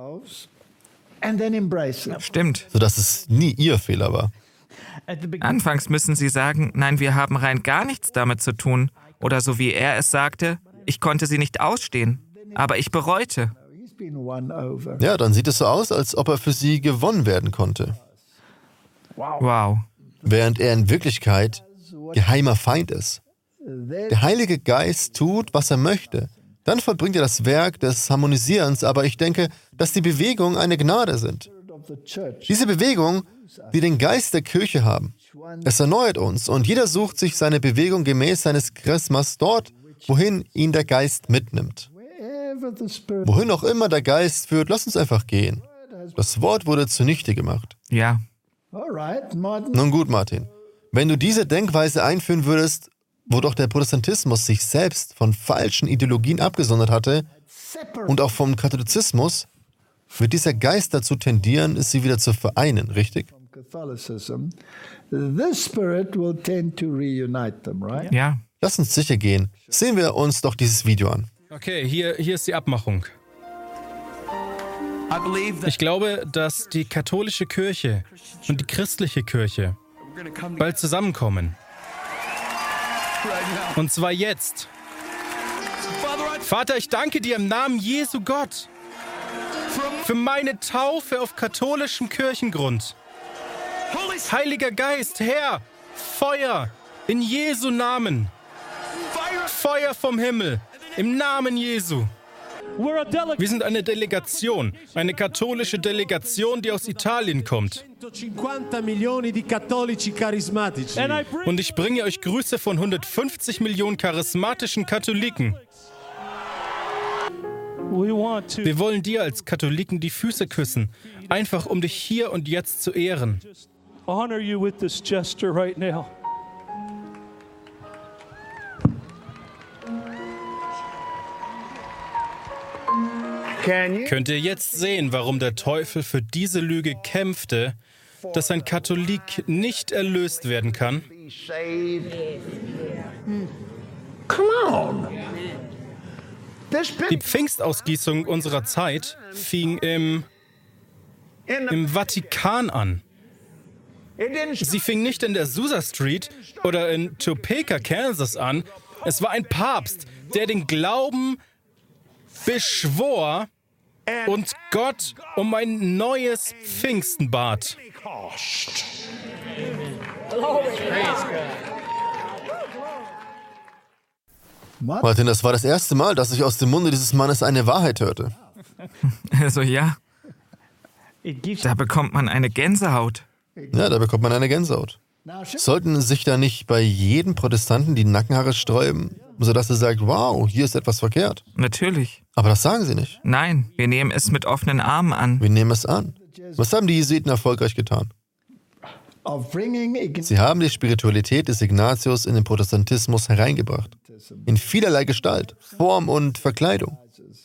Stimmt. Sodass es nie ihr Fehler war. Anfangs müssen sie sagen, nein, wir haben rein gar nichts damit zu tun. Oder so wie er es sagte, ich konnte sie nicht ausstehen, aber ich bereute. Ja, dann sieht es so aus, als ob er für sie gewonnen werden konnte. Wow. Während er in Wirklichkeit geheimer Feind ist. Der Heilige Geist tut, was er möchte. Dann vollbringt er das Werk des Harmonisierens, aber ich denke, dass die Bewegungen eine Gnade sind. Diese Bewegung, die den Geist der Kirche haben. Es erneuert uns und jeder sucht sich seine Bewegung gemäß seines Charismas dort, wohin ihn der Geist mitnimmt. Wohin auch immer der Geist führt, lass uns einfach gehen. Das Wort wurde zunichte gemacht. Ja. Nun gut, Martin. Wenn du diese Denkweise einführen würdest, wo doch der Protestantismus sich selbst von falschen Ideologien abgesondert hatte und auch vom Katholizismus, wird dieser Geist dazu tendieren, sie wieder zu vereinen, richtig? Ja. Lass uns sicher gehen. Sehen wir uns doch dieses Video an. Okay, hier ist die Abmachung. Ich glaube, dass die katholische Kirche und die christliche Kirche bald zusammenkommen. Und zwar jetzt. Vater, ich danke dir im Namen Jesu Gott für meine Taufe auf katholischem Kirchengrund. Heiliger Geist, Herr, Feuer in Jesu Namen. Feuer vom Himmel im Namen Jesu. Wir sind eine Delegation, eine katholische Delegation, die aus Italien kommt. Und ich bringe euch Grüße von 150 Millionen charismatischen Katholiken. Wir wollen dir als Katholiken die Füße küssen, einfach um dich hier und jetzt zu ehren. Könnt ihr jetzt sehen, warum der Teufel für diese Lüge kämpfte, dass ein Katholik nicht erlöst werden kann? Die Pfingstausgießung unserer Zeit fing im Vatikan an. Sie fing nicht in der Azusa Street oder in Topeka, Kansas an. Es war ein Papst, der den Glauben beschwor und Gott um ein neues Pfingsten bat. Martin, das war das erste Mal, dass ich aus dem Munde dieses Mannes eine Wahrheit hörte. Also ja, da bekommt man eine Gänsehaut. Ja, da bekommt man eine Gänsehaut. Sollten sich da nicht bei jedem Protestanten die Nackenhaare sträuben, sodass er sagt, wow, hier ist etwas verkehrt? Natürlich. Aber das sagen sie nicht. Nein, wir nehmen es mit offenen Armen an. Wir nehmen es an. Was haben die Jesuiten erfolgreich getan? Sie haben die Spiritualität des Ignatius in den Protestantismus hereingebracht. In vielerlei Gestalt, Form und Verkleidung.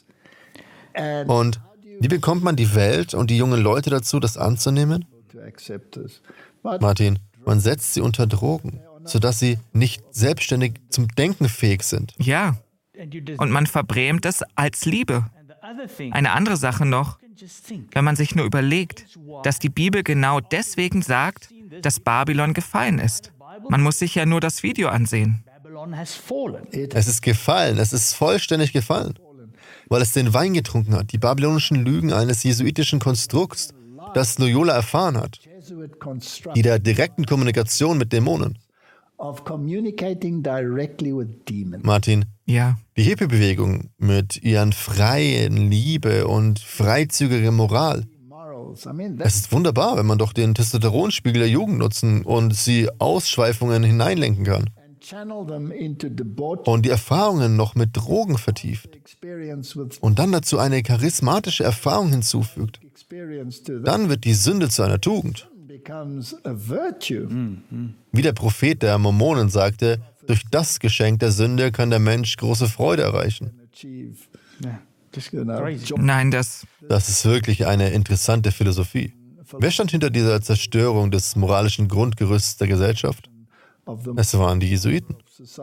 Und wie bekommt man die Welt und die jungen Leute dazu, das anzunehmen? Martin, man setzt sie unter Drogen, sodass sie nicht selbstständig zum Denken fähig sind. Ja, und man verbrämt es als Liebe. Eine andere Sache noch, wenn man sich nur überlegt, dass die Bibel genau deswegen sagt, dass Babylon gefallen ist. Man muss sich ja nur das Video ansehen. Es ist gefallen, es ist vollständig gefallen, weil es den Wein getrunken hat, die babylonischen Lügen eines jesuitischen Konstrukts, das Loyola erfahren hat, die der direkten Kommunikation mit Dämonen. Martin, ja. Die Hippie-Bewegung mit ihren freien Liebe und freizügiger Moral. Es ist wunderbar, wenn man doch den Testosteronspiegel der Jugend nutzen und sie Ausschweifungen hineinlenken kann. Und die Erfahrungen noch mit Drogen vertieft. Und dann dazu eine charismatische Erfahrung hinzufügt. Dann wird die Sünde zu einer Tugend. Wie der Prophet der Mormonen sagte, durch das Geschenk der Sünde kann der Mensch große Freude erreichen. Nein, das ist wirklich eine interessante Philosophie. Wer stand hinter dieser Zerstörung des moralischen Grundgerüsts der Gesellschaft? Es waren die Jesuiten.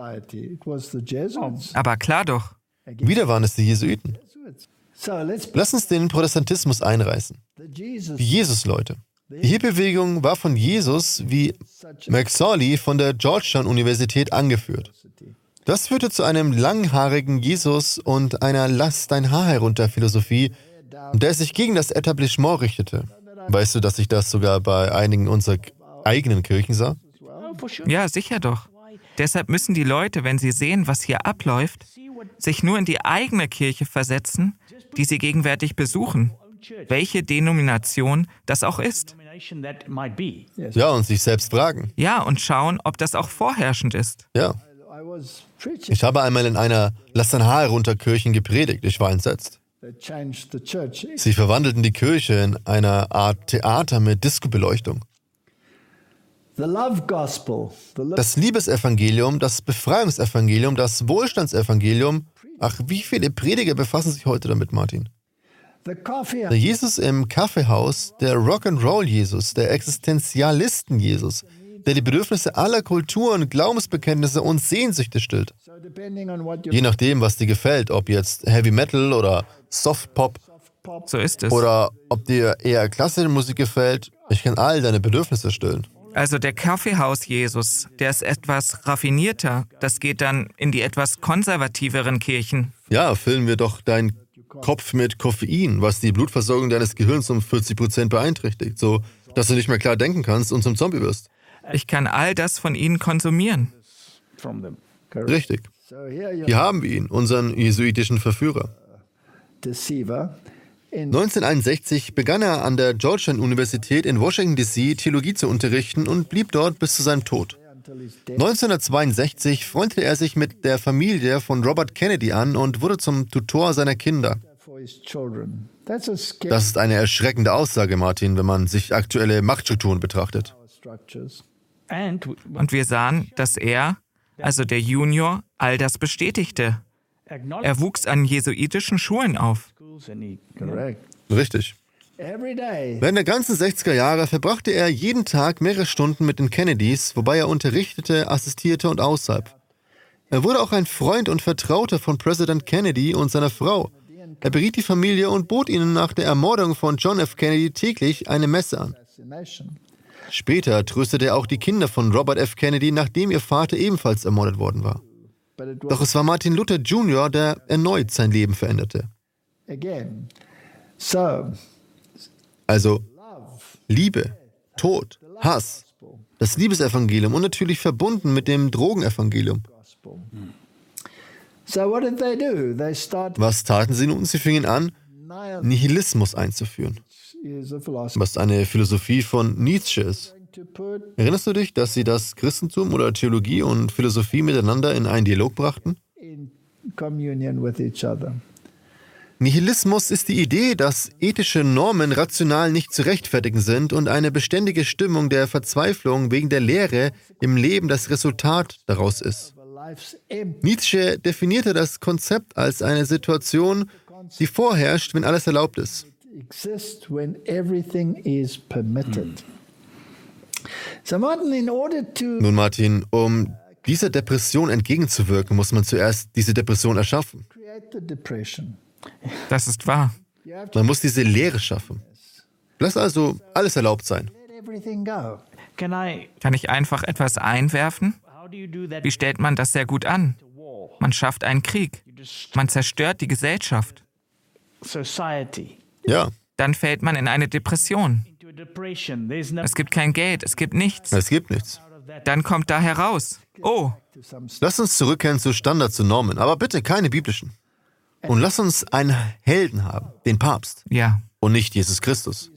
Aber klar doch. Wieder waren es die Jesuiten. Lass uns den Protestantismus einreißen. Die Jesus-Leute. Die Hippie-Bewegung war von Jesus wie McSorley von der Georgetown-Universität angeführt. Das führte zu einem langhaarigen Jesus und einer Lass-dein-Haar-herunter-Philosophie, der sich gegen das Etablissement richtete. Weißt du, dass ich das sogar bei einigen unserer eigenen Kirchen sah? Ja, sicher doch. Deshalb müssen die Leute, wenn sie sehen, was hier abläuft, sich nur in die eigene Kirche versetzen, die sie gegenwärtig besuchen. Welche Denomination das auch ist. Ja, und sich selbst fragen. Ja, und schauen, ob das auch vorherrschend ist. Ja. Ich habe einmal in einer Lass-dein-Haar-herunter-Kirchen gepredigt. Ich war entsetzt. Sie verwandelten die Kirche in eine Art Theater mit Disco-Beleuchtung. Das Liebesevangelium, das Befreiungsevangelium, das Wohlstandsevangelium. Ach, wie viele Prediger befassen sich heute damit, Martin? Der Jesus im Kaffeehaus, der Rock'n'Roll-Jesus, der Existenzialisten-Jesus, der die Bedürfnisse aller Kulturen, Glaubensbekenntnisse und Sehnsüchte stillt. Je nachdem, was dir gefällt, ob jetzt Heavy Metal oder Soft Pop. So ist es. Oder ob dir eher klassische Musik gefällt, ich kann all deine Bedürfnisse stillen. Also der Kaffeehaus-Jesus, der ist etwas raffinierter. Das geht dann in die etwas konservativeren Kirchen. Ja, füllen wir doch deinen Kopf mit Koffein, was die Blutversorgung deines Gehirns um 40% beeinträchtigt, so dass du nicht mehr klar denken kannst und zum Zombie wirst. Ich kann all das von ihnen konsumieren. Richtig. Hier haben wir ihn, unseren jesuitischen Verführer. 1961 begann er an der Georgetown-Universität in Washington, D.C. Theologie zu unterrichten und blieb dort bis zu seinem Tod. 1962 freundete er sich mit der Familie von Robert Kennedy an und wurde zum Tutor seiner Kinder. Das ist eine erschreckende Aussage, Martin, wenn man sich aktuelle Machtstrukturen betrachtet. Und wir sahen, dass er, also der Junior, all das bestätigte. Er wuchs an jesuitischen Schulen auf. Richtig. Während der ganzen 60er Jahre verbrachte er jeden Tag mehrere Stunden mit den Kennedys, wobei er unterrichtete, assistierte und aushab. Er wurde auch ein Freund und Vertrauter von Präsident Kennedy und seiner Frau. Er beriet die Familie und bot ihnen nach der Ermordung von John F. Kennedy täglich eine Messe an. Später tröstete er auch die Kinder von Robert F. Kennedy, nachdem ihr Vater ebenfalls ermordet worden war. Doch es war Martin Luther Jr., der erneut sein Leben veränderte. Also Liebe, Tod, Hass, das Liebesevangelium und natürlich verbunden mit dem Drogenevangelium. Was taten sie nun? Sie fingen an, Nihilismus einzuführen, was eine Philosophie von Nietzsche ist. Erinnerst du dich, dass sie das Christentum oder Theologie und Philosophie miteinander in einen Dialog brachten? Nihilismus ist die Idee, dass ethische Normen rational nicht zu rechtfertigen sind und eine beständige Stimmung der Verzweiflung wegen der Leere im Leben das Resultat daraus ist. Nietzsche definierte das Konzept als eine Situation, die vorherrscht, wenn alles erlaubt ist. Nun, Martin, um dieser Depression entgegenzuwirken, muss man zuerst diese Depression erschaffen. Das ist wahr. Man muss diese Leere schaffen. Lass also alles erlaubt sein. Kann ich einfach etwas einwerfen? Wie stellt man das sehr gut an? Man schafft einen Krieg. Man zerstört die Gesellschaft. Ja. Dann fällt man in eine Depression. Es gibt kein Geld, es gibt nichts. Es gibt nichts. Dann kommt da heraus: Oh, Lass uns zurückkehren zu Standards und Normen, aber bitte keine biblischen. Und lass uns einen Helden haben, den Papst. ja. Und nicht Jesus Christus.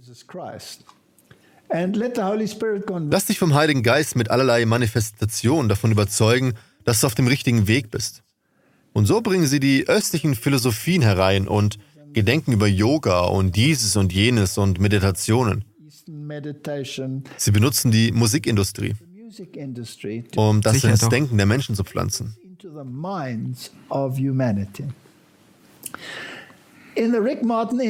Lass dich vom Heiligen Geist mit allerlei Manifestationen davon überzeugen, dass du auf dem richtigen Weg bist. Und so bringen sie die östlichen Philosophien herein und gedenken über Yoga und dieses und jenes und Meditationen. Sie benutzen die Musikindustrie, um das ins Denken der Menschen zu pflanzen. In Rick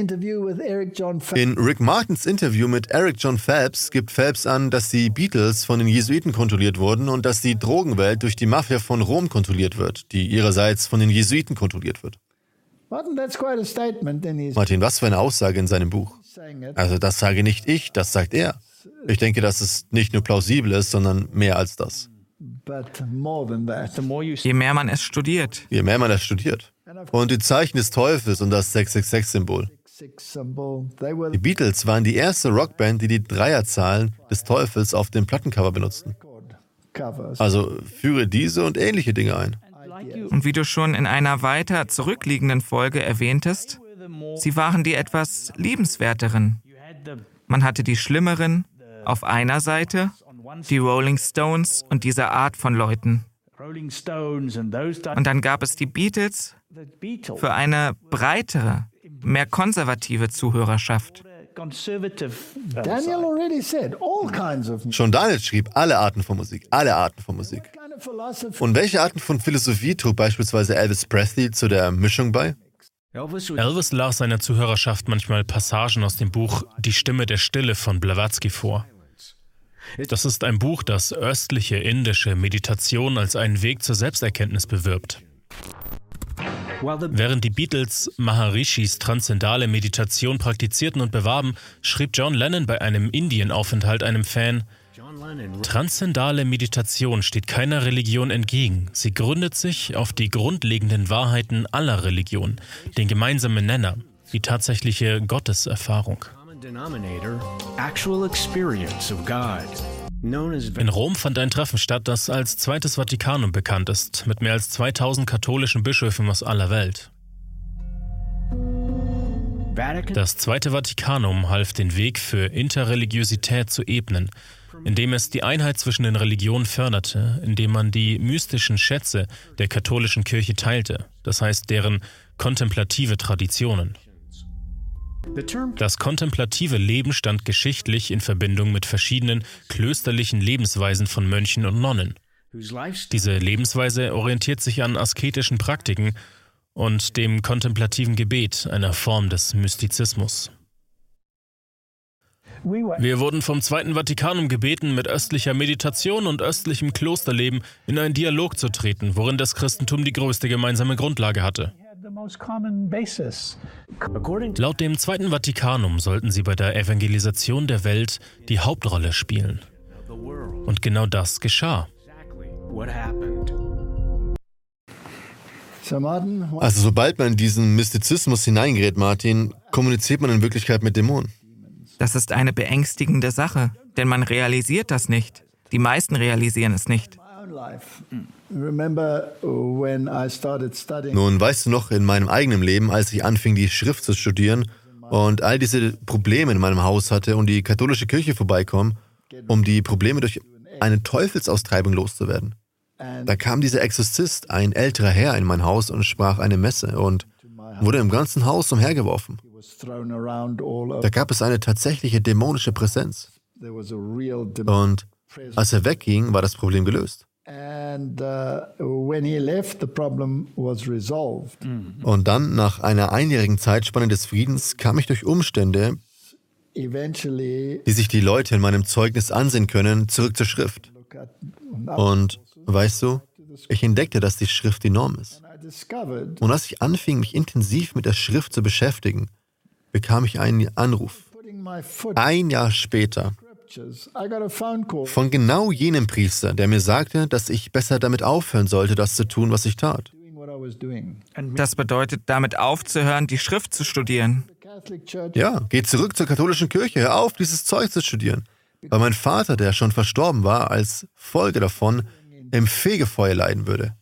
Martins Interview mit Eric John Phelps gibt Phelps an, dass die Beatles von den Jesuiten kontrolliert wurden und dass die Drogenwelt durch die Mafia von Rom kontrolliert wird, die ihrerseits von den Jesuiten kontrolliert wird. Martin, was für eine Aussage in seinem Buch. Also das sage nicht ich, das sagt er. Ich denke, dass es nicht nur plausibel ist, sondern mehr als das. Je mehr man es studiert. Je mehr man es studiert. Und die Zeichen des Teufels und das 666-Symbol. Die Beatles waren die erste Rockband, die die Dreierzahlen des Teufels auf dem Plattencover benutzten. Also führe diese und ähnliche Dinge ein. Und wie du schon in einer weiter zurückliegenden Folge erwähntest, sie waren die etwas liebenswerteren. Man hatte die schlimmeren auf einer Seite, die Rolling Stones und diese Art von Leuten. Und dann gab es die Beatles für eine breitere, mehr konservative Zuhörerschaft. Schon Daniel schrieb alle Arten von Musik, alle Arten von Musik. Und welche Arten von Philosophie trug beispielsweise Elvis Presley zu der Mischung bei? Elvis las seiner Zuhörerschaft manchmal Passagen aus dem Buch Die Stimme der Stille von Blavatsky vor. Das ist ein Buch, das östliche indische Meditation als einen Weg zur Selbsterkenntnis bewirbt. Während die Beatles Maharishis transzendale Meditation praktizierten und bewarben, schrieb John Lennon bei einem Indienaufenthalt einem Fan: Transzendale Meditation steht keiner Religion entgegen. Sie gründet sich auf die grundlegenden Wahrheiten aller Religionen, den gemeinsamen Nenner, die tatsächliche Gotteserfahrung. In Rom fand ein Treffen statt, das als Zweites Vatikanum bekannt ist, mit mehr als 2000 katholischen Bischöfen aus aller Welt. Das Zweite Vatikanum half, den Weg für Interreligiosität zu ebnen, indem es die Einheit zwischen den Religionen förderte, indem man die mystischen Schätze der katholischen Kirche teilte, das heißt deren kontemplative Traditionen. Das kontemplative Leben stand geschichtlich in Verbindung mit verschiedenen klösterlichen Lebensweisen von Mönchen und Nonnen. Diese Lebensweise orientiert sich an asketischen Praktiken und dem kontemplativen Gebet, einer Form des Mystizismus. Wir wurden vom Zweiten Vatikanum gebeten, mit östlicher Meditation und östlichem Klosterleben in einen Dialog zu treten, worin das Christentum die größte gemeinsame Grundlage hatte. Laut dem Zweiten Vatikanum sollten sie bei der Evangelisation der Welt die Hauptrolle spielen. Und genau das geschah. Also sobald man in diesen Mystizismus hineingerät, Martin, kommuniziert man in Wirklichkeit mit Dämonen. Das ist eine beängstigende Sache, denn man realisiert das nicht. Die meisten realisieren es nicht. Nun, weißt du noch, in meinem eigenen Leben, als ich anfing, die Schrift zu studieren und all diese Probleme in meinem Haus hatte und die katholische Kirche vorbeikam, um die Probleme durch eine Teufelsaustreibung loszuwerden. Da kam dieser Exorzist, ein älterer Herr, in mein Haus und sprach eine Messe und wurde im ganzen Haus umhergeworfen. Da gab es eine tatsächliche dämonische Präsenz. Und als er wegging, war das Problem gelöst. Und dann, nach einer einjährigen Zeitspanne des Friedens, kam ich durch Umstände, die sich die Leute in meinem Zeugnis ansehen können, zurück zur Schrift. Und weißt du, ich entdeckte, dass die Schrift die Norm ist. Und als ich anfing, mich intensiv mit der Schrift zu beschäftigen, bekam ich einen Anruf. Ein Jahr später. Von genau jenem Priester, der mir sagte, dass ich besser damit aufhören sollte, das zu tun, was ich tat. Das bedeutet, damit aufzuhören, die Schrift zu studieren. Ja, geh zurück zur katholischen Kirche, hör auf, dieses Zeug zu studieren. Weil mein Vater, der schon verstorben war, als Folge davon im Fegefeuer leiden würde.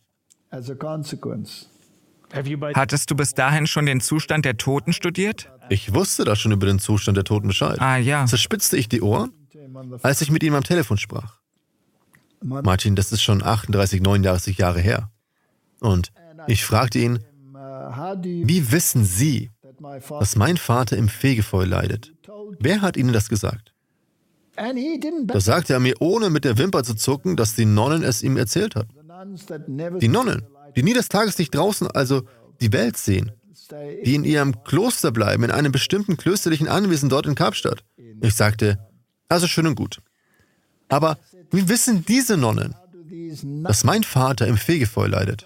Hattest du bis dahin schon den Zustand der Toten studiert? Ich wusste da schon über den Zustand der Toten Bescheid. Ah ja. Zerspitzte ich die Ohren, als ich mit ihm am Telefon sprach. Martin, das ist schon 39 Jahre her. Und ich fragte ihn, wie wissen Sie, dass mein Vater im Fegefeuer leidet? Wer hat Ihnen das gesagt? Da sagte er mir, ohne mit der Wimper zu zucken, dass die Nonnen es ihm erzählt hat. Die Nonnen, die nie das Tageslicht draußen, also die Welt sehen, die in ihrem Kloster bleiben, in einem bestimmten klösterlichen Anwesen dort in Kapstadt. Ich sagte, also schön und gut. Aber wie wissen diese Nonnen, dass mein Vater im Fegefeuer leidet?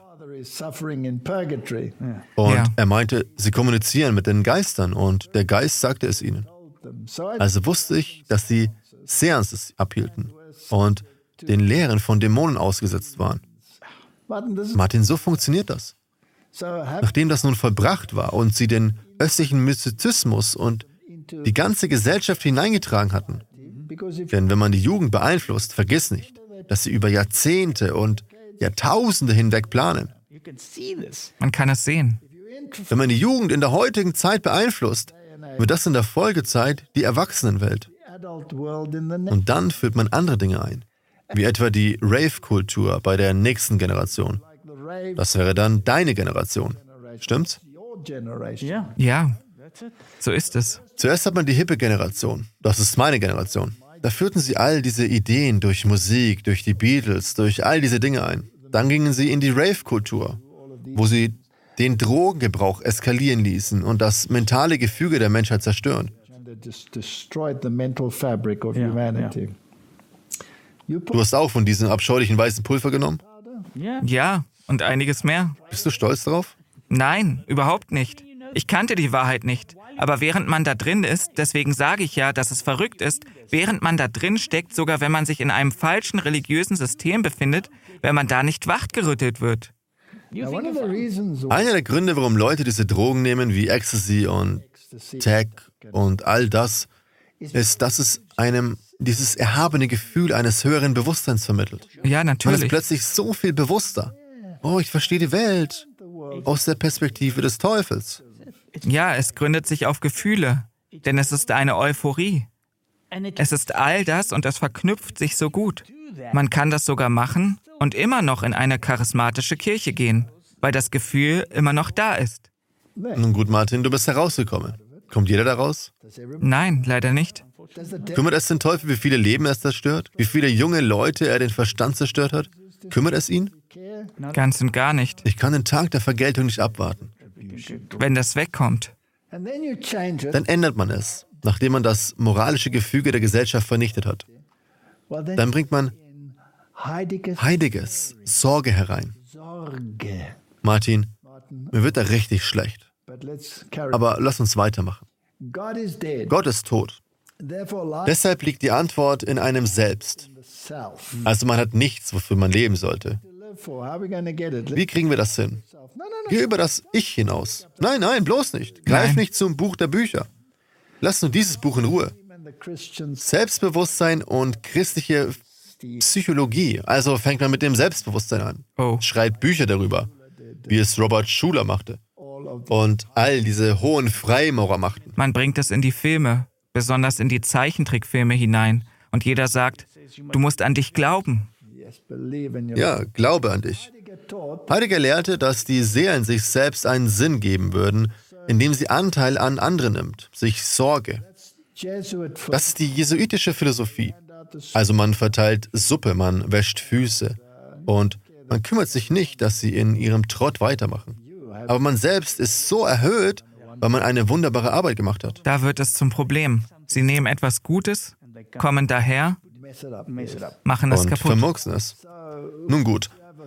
Und er meinte, sie kommunizieren mit den Geistern und der Geist sagte es ihnen. Also wusste ich, dass sie Seances abhielten und den Lehren von Dämonen ausgesetzt waren. Martin, so funktioniert das. Nachdem das nun vollbracht war und sie den östlichen Mystizismus und die ganze Gesellschaft hineingetragen hatten, denn wenn man die Jugend beeinflusst, vergiss nicht, dass sie über Jahrzehnte und Jahrtausende hinweg planen. Man kann es sehen. Wenn man die Jugend in der heutigen Zeit beeinflusst, wird das in der Folgezeit die Erwachsenenwelt. Und dann führt man andere Dinge ein, wie etwa die Rave-Kultur bei der nächsten Generation. Das wäre dann deine Generation. Stimmt's? Ja, so ist es. Zuerst hat man die hippe Generation. Das ist meine Generation. Da führten sie all diese Ideen durch Musik, durch die Beatles, durch all diese Dinge ein. Dann gingen sie in die Rave-Kultur, wo sie den Drogengebrauch eskalieren ließen und das mentale Gefüge der Menschheit zerstören. Du hast auch von diesem abscheulichen weißen Pulver genommen? Ja, und einiges mehr. Bist du stolz drauf? Nein, überhaupt nicht. Ich kannte die Wahrheit nicht. Aber während man da drin ist, deswegen sage ich ja, dass es verrückt ist, während man da drin steckt, sogar wenn man sich in einem falschen religiösen System befindet, wenn man da nicht wachgerüttelt wird. Einer der Gründe, warum Leute diese Drogen nehmen, wie Ecstasy und Tech und all das, ist, dass es einem dieses erhabene Gefühl eines höheren Bewusstseins vermittelt. Ja, natürlich. Man ist plötzlich so viel bewusster. Oh, ich verstehe die Welt aus der Perspektive des Teufels. Ja, es gründet sich auf Gefühle, denn es ist eine Euphorie. Es ist all das und es verknüpft sich so gut. Man kann das sogar machen und immer noch in eine charismatische Kirche gehen, weil das Gefühl immer noch da ist. Nun gut, Martin, du bist herausgekommen. Kommt jeder da raus? Nein, leider nicht. Kümmert es den Teufel, wie viele Leben er zerstört? Wie viele junge Leute er den Verstand zerstört hat? Kümmert es ihn? Ganz und gar nicht. Ich kann den Tag der Vergeltung nicht abwarten. Wenn das wegkommt. Dann ändert man es, nachdem man das moralische Gefüge der Gesellschaft vernichtet hat. Dann bringt man heiliges Sorge herein. Martin, mir wird da richtig schlecht. Aber lass uns weitermachen. Gott ist tot. Deshalb liegt die Antwort in einem Selbst. Also man hat nichts, wofür man leben sollte. Wie kriegen wir das hin? Geh über das Ich hinaus. Nein, nein, bloß nicht. Greif nicht zum Buch der Bücher. Lass nur dieses Buch in Ruhe. Selbstbewusstsein und christliche Psychologie. Also fängt man mit dem Selbstbewusstsein an. Schreibt Bücher darüber, wie es Robert Schuller machte. Und all diese hohen Freimaurer machten. Man bringt es in die Filme, besonders in die Zeichentrickfilme hinein. Und jeder sagt, du musst an dich glauben. Ja, glaube an dich. Heidegger lehrte, dass die Seelen sich selbst einen Sinn geben würden, indem sie Anteil an anderen nimmt, sich Sorge. Das ist die jesuitische Philosophie. Also man verteilt Suppe, man wäscht Füße und man kümmert sich nicht, dass sie in ihrem Trott weitermachen. Aber man selbst ist so erhöht, weil man eine wunderbare Arbeit gemacht hat. Da wird es zum Problem. Sie nehmen etwas Gutes, kommen daher, machen es und kaputt. Vermurksen es. Nun gut.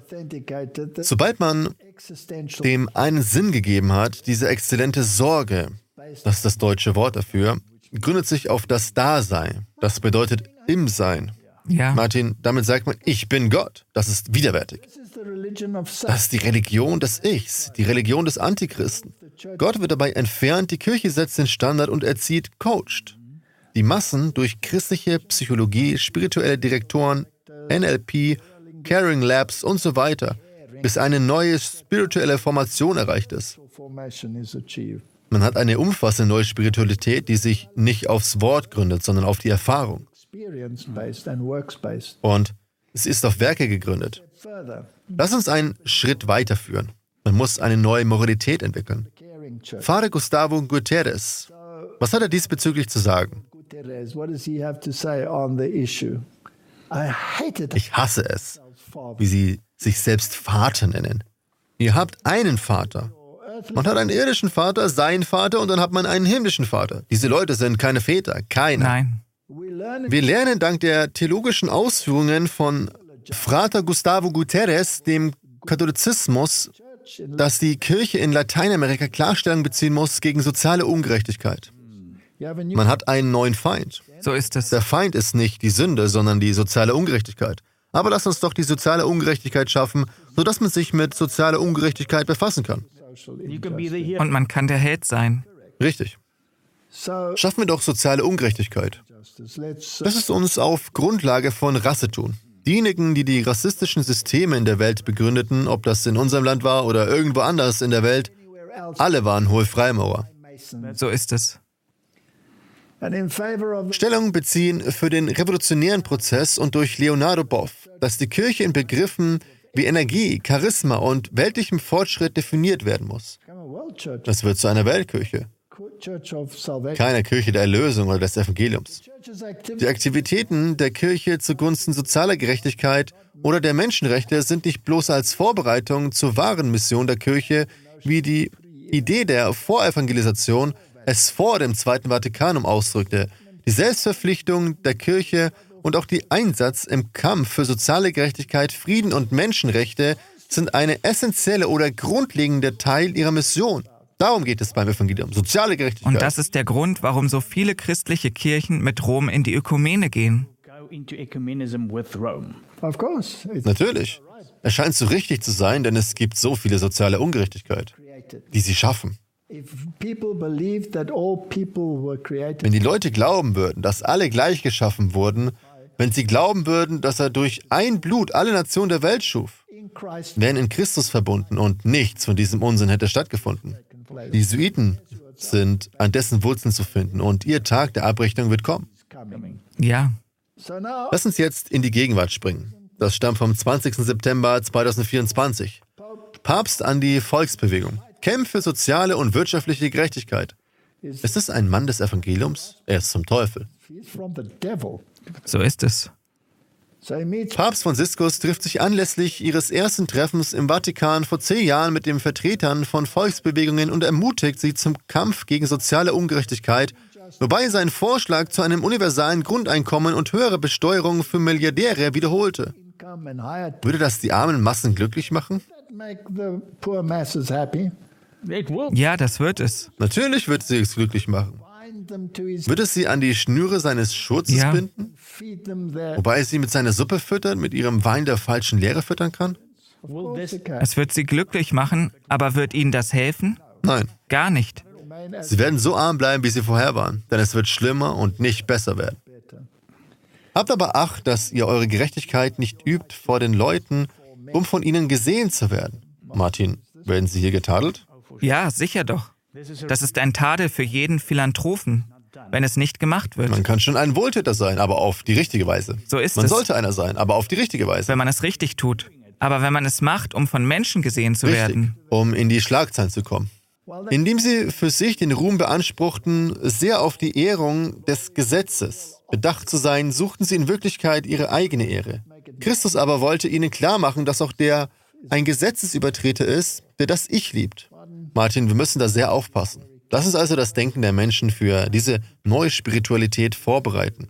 Sobald man dem einen Sinn gegeben hat, diese exzellente Sorge, das ist das deutsche Wort dafür, gründet sich auf das Dasein. Das bedeutet im Sein. Ja. Martin, damit sagt man, ich bin Gott. Das ist widerwärtig. Das ist die Religion des Ichs, die Religion des Antichristen. Gott wird dabei entfernt, die Kirche setzt den Standard und erzieht, coacht. Die Massen durch christliche Psychologie, spirituelle Direktoren, NLP, Caring Labs und so weiter, bis eine neue spirituelle Formation erreicht ist. Man hat eine umfassende neue Spiritualität, die sich nicht aufs Wort gründet, sondern auf die Erfahrung. Und es ist auf Werke gegründet. Lass uns einen Schritt weiterführen. Man muss eine neue Moralität entwickeln. Vater Gustavo Guterres, was hat er diesbezüglich zu sagen? Ich hasse es, wie sie sich selbst Vater nennen. Ihr habt einen Vater. Man hat einen irdischen Vater, seinen Vater und dann hat man einen himmlischen Vater. Diese Leute sind keine Väter, keiner. Nein. Wir lernen dank der theologischen Ausführungen von Frater Gustavo Guterres, dem Katholizismus, dass die Kirche in Lateinamerika Klarstellung beziehen muss gegen soziale Ungerechtigkeit. Man hat einen neuen Feind. So ist es. Der Feind ist nicht die Sünde, sondern die soziale Ungerechtigkeit. Aber lass uns doch die soziale Ungerechtigkeit schaffen, sodass man sich mit sozialer Ungerechtigkeit befassen kann. Und man kann der Held sein. Richtig. Schaffen wir doch soziale Ungerechtigkeit. Lass es uns auf Grundlage von Rasse tun. Diejenigen, die die rassistischen Systeme in der Welt begründeten, ob das in unserem Land war oder irgendwo anders in der Welt, alle waren hohe Freimaurer. So ist es. Stellung beziehen für den revolutionären Prozess und durch Leonardo Boff, dass die Kirche in Begriffen wie Energie, Charisma und weltlichem Fortschritt definiert werden muss. Das wird zu einer Weltkirche. Keine Kirche der Erlösung oder des Evangeliums. Die Aktivitäten der Kirche zugunsten sozialer Gerechtigkeit oder der Menschenrechte sind nicht bloß als Vorbereitung zur wahren Mission der Kirche, wie die Idee der Vorevangelisation es vor dem Zweiten Vatikanum ausdrückte. Die Selbstverpflichtung der Kirche und auch der Einsatz im Kampf für soziale Gerechtigkeit, Frieden und Menschenrechte sind eine essentielle oder grundlegende Teil ihrer Mission. Darum geht es beim Evangelium, soziale Gerechtigkeit. Und das ist der Grund, warum so viele christliche Kirchen mit Rom in die Ökumene gehen. Natürlich. Es scheint so richtig zu sein, denn es gibt so viele soziale Ungerechtigkeit, die sie schaffen. Wenn die Leute glauben würden, dass alle gleich geschaffen wurden, wenn sie glauben würden, dass er durch ein Blut alle Nationen der Welt schuf, wären in Christus verbunden und nichts von diesem Unsinn hätte stattgefunden. Die Jesuiten sind an dessen Wurzeln zu finden und ihr Tag der Abrechnung wird kommen. Ja. Lass uns jetzt in die Gegenwart springen. Das stammt vom 20. September 2024. Papst an die Volksbewegung. Kämpft für soziale und wirtschaftliche Gerechtigkeit. Ist es ein Mann des Evangeliums? Er ist zum Teufel. So ist es. Papst Franziskus trifft sich anlässlich ihres ersten Treffens im Vatikan vor 10 Jahren mit den Vertretern von Volksbewegungen und ermutigt sie zum Kampf gegen soziale Ungerechtigkeit, wobei sein Vorschlag zu einem universalen Grundeinkommen und höherer Besteuerung für Milliardäre wiederholte. Würde das die armen Massen glücklich machen? Ja, das wird es. Natürlich wird sie es glücklich machen. Wird es sie an die Schnüre seines Schutzes binden? Wobei es sie mit seiner Suppe füttert, mit ihrem Wein der falschen Lehre füttern kann? Es wird sie glücklich machen, aber wird ihnen das helfen? Nein. Gar nicht. Sie werden so arm bleiben, wie sie vorher waren, denn es wird schlimmer und nicht besser werden. Habt aber Acht, dass ihr eure Gerechtigkeit nicht übt vor den Leuten, um von ihnen gesehen zu werden. Martin, werden Sie hier getadelt? Ja, sicher doch. Das ist ein Tadel für jeden Philanthropen, wenn es nicht gemacht wird. Man kann schon ein Wohltäter sein, aber auf die richtige Weise. So ist es. Man sollte einer sein, aber auf die richtige Weise. Wenn man es richtig tut. Aber wenn man es macht, um von Menschen gesehen zu werden. Um in die Schlagzeilen zu kommen. Indem sie für sich den Ruhm beanspruchten, sehr auf die Ehrung des Gesetzes bedacht zu sein, suchten sie in Wirklichkeit ihre eigene Ehre. Christus aber wollte ihnen klar machen, dass auch der ein Gesetzesübertreter ist, der das Ich liebt. Martin, wir müssen da sehr aufpassen. Lass uns also das Denken der Menschen für diese neue Spiritualität vorbereiten.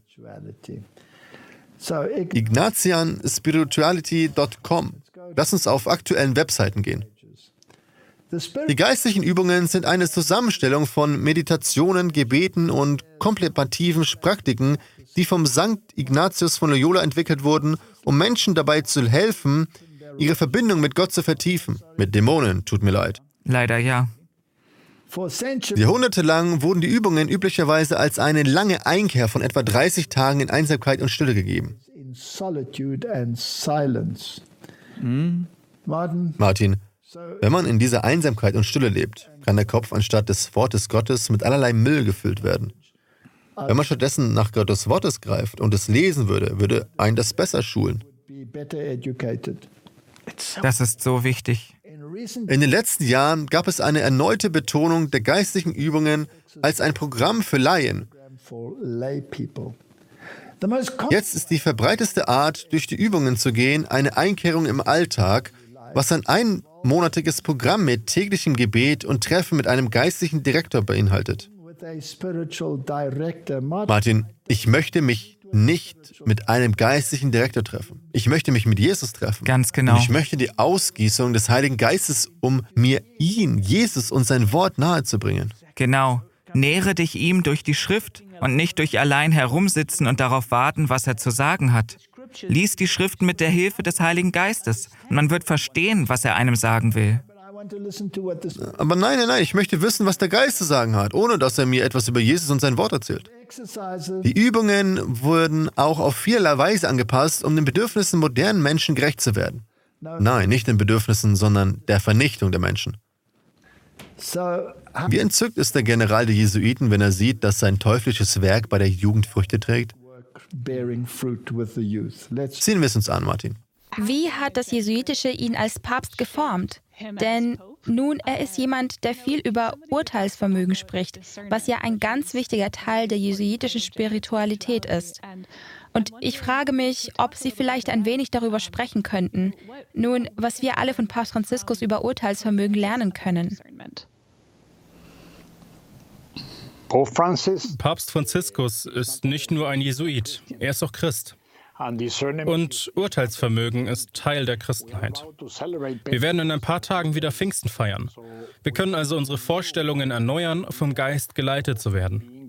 ignatianspirituality.com. Lass uns auf aktuellen Webseiten gehen. Die geistlichen Übungen sind eine Zusammenstellung von Meditationen, Gebeten und kontemplativen Praktiken, die vom Sankt Ignatius von Loyola entwickelt wurden, um Menschen dabei zu helfen, ihre Verbindung mit Gott zu vertiefen. Mit Dämonen, tut mir leid. Leider ja. Jahrhundertelang wurden die Übungen üblicherweise als eine lange Einkehr von etwa 30 Tagen in Einsamkeit und Stille gegeben. Martin, wenn man in dieser Einsamkeit und Stille lebt, kann der Kopf anstatt des Wortes Gottes mit allerlei Müll gefüllt werden. Wenn man stattdessen nach Gottes Wortes greift und es lesen würde, würde einen das besser schulen. Das ist so wichtig. In den letzten Jahren gab es eine erneute Betonung der geistlichen Übungen als ein Programm für Laien. Jetzt ist die verbreiteste Art, durch die Übungen zu gehen, eine Einkehrung im Alltag, was ein einmonatiges Programm mit täglichem Gebet und Treffen mit einem geistlichen Direktor beinhaltet. Martin, ich möchte mich nicht mit einem geistlichen Direktor treffen. Ich möchte mich mit Jesus treffen. Ganz genau. Und ich möchte die Ausgießung des Heiligen Geistes, um mir ihn, Jesus und sein Wort nahezubringen. Genau. Nähere dich ihm durch die Schrift und nicht durch allein herumsitzen und darauf warten, was er zu sagen hat. Lies die Schriften mit der Hilfe des Heiligen Geistes und man wird verstehen, was er einem sagen will. Aber nein, ich möchte wissen, was der Geist zu sagen hat, ohne dass er mir etwas über Jesus und sein Wort erzählt. Die Übungen wurden auch auf vielerlei Weise angepasst, um den Bedürfnissen modernen Menschen gerecht zu werden. Nein, nicht den Bedürfnissen, sondern der Vernichtung der Menschen. Wie entzückt ist der General der Jesuiten, wenn er sieht, dass sein teuflisches Werk bei der Jugend Früchte trägt? Sehen wir es uns an, Martin. Wie hat das Jesuitische ihn als Papst geformt? Denn nun, er ist jemand, der viel über Urteilsvermögen spricht, was ja ein ganz wichtiger Teil der jesuitischen Spiritualität ist. Und ich frage mich, ob Sie vielleicht ein wenig darüber sprechen könnten. Nun, was wir alle von Papst Franziskus über Urteilsvermögen lernen können. Papst Franziskus ist nicht nur ein Jesuit, er ist auch Christ. Und Urteilsvermögen ist Teil der Christenheit. Wir werden in ein paar Tagen wieder Pfingsten feiern. Wir können also unsere Vorstellungen erneuern, vom Geist geleitet zu werden.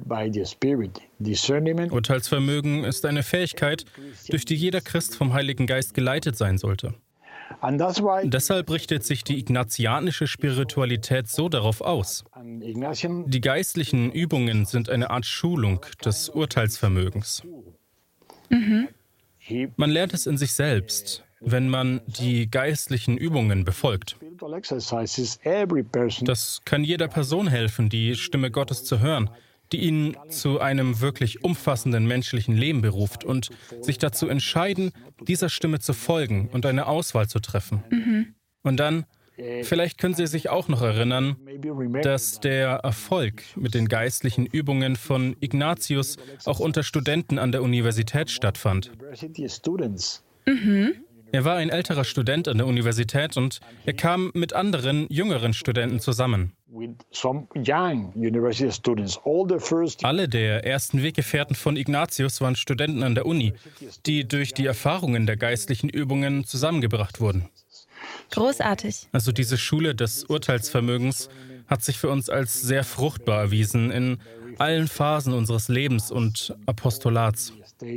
Urteilsvermögen ist eine Fähigkeit, durch die jeder Christ vom Heiligen Geist geleitet sein sollte. Deshalb richtet sich die ignatianische Spiritualität so darauf aus. Die geistlichen Übungen sind eine Art Schulung des Urteilsvermögens. Man lernt es in sich selbst, wenn man die geistlichen Übungen befolgt. Das kann jeder Person helfen, die Stimme Gottes zu hören, die ihn zu einem wirklich umfassenden menschlichen Leben beruft und sich dazu entscheiden, dieser Stimme zu folgen und eine Auswahl zu treffen. Und dann Vielleicht können Sie sich auch noch erinnern, dass der Erfolg mit den geistlichen Übungen von Ignatius auch unter Studenten an der Universität stattfand. Er war ein älterer Student an der Universität und er kam mit anderen, jüngeren Studenten zusammen. Alle der ersten Weggefährten von Ignatius waren Studenten an der Uni, die durch die Erfahrungen der geistlichen Übungen zusammengebracht wurden. Großartig. Also diese Schule des Urteilsvermögens hat sich für uns als sehr fruchtbar erwiesen in allen Phasen unseres Lebens und Apostolats.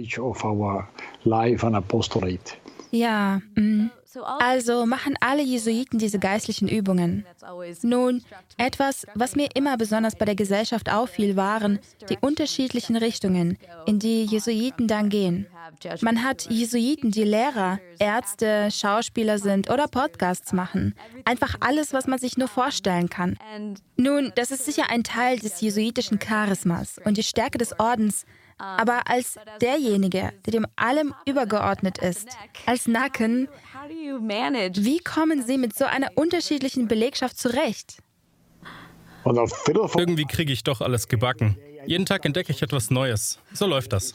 Ja, also machen alle Jesuiten diese geistlichen Übungen. Nun, etwas, was mir immer besonders bei der Gesellschaft auffiel, waren die unterschiedlichen Richtungen, in die Jesuiten dann gehen. Man hat Jesuiten, die Lehrer, Ärzte, Schauspieler sind oder Podcasts machen. Einfach alles, was man sich nur vorstellen kann. Nun, das ist sicher ein Teil des jesuitischen Charismas und die Stärke des Ordens. Aber als derjenige, der dem allem übergeordnet ist, als Nacken, wie kommen Sie mit so einer unterschiedlichen Belegschaft zurecht? Irgendwie kriege ich doch alles gebacken. Jeden Tag entdecke ich etwas Neues. So läuft das.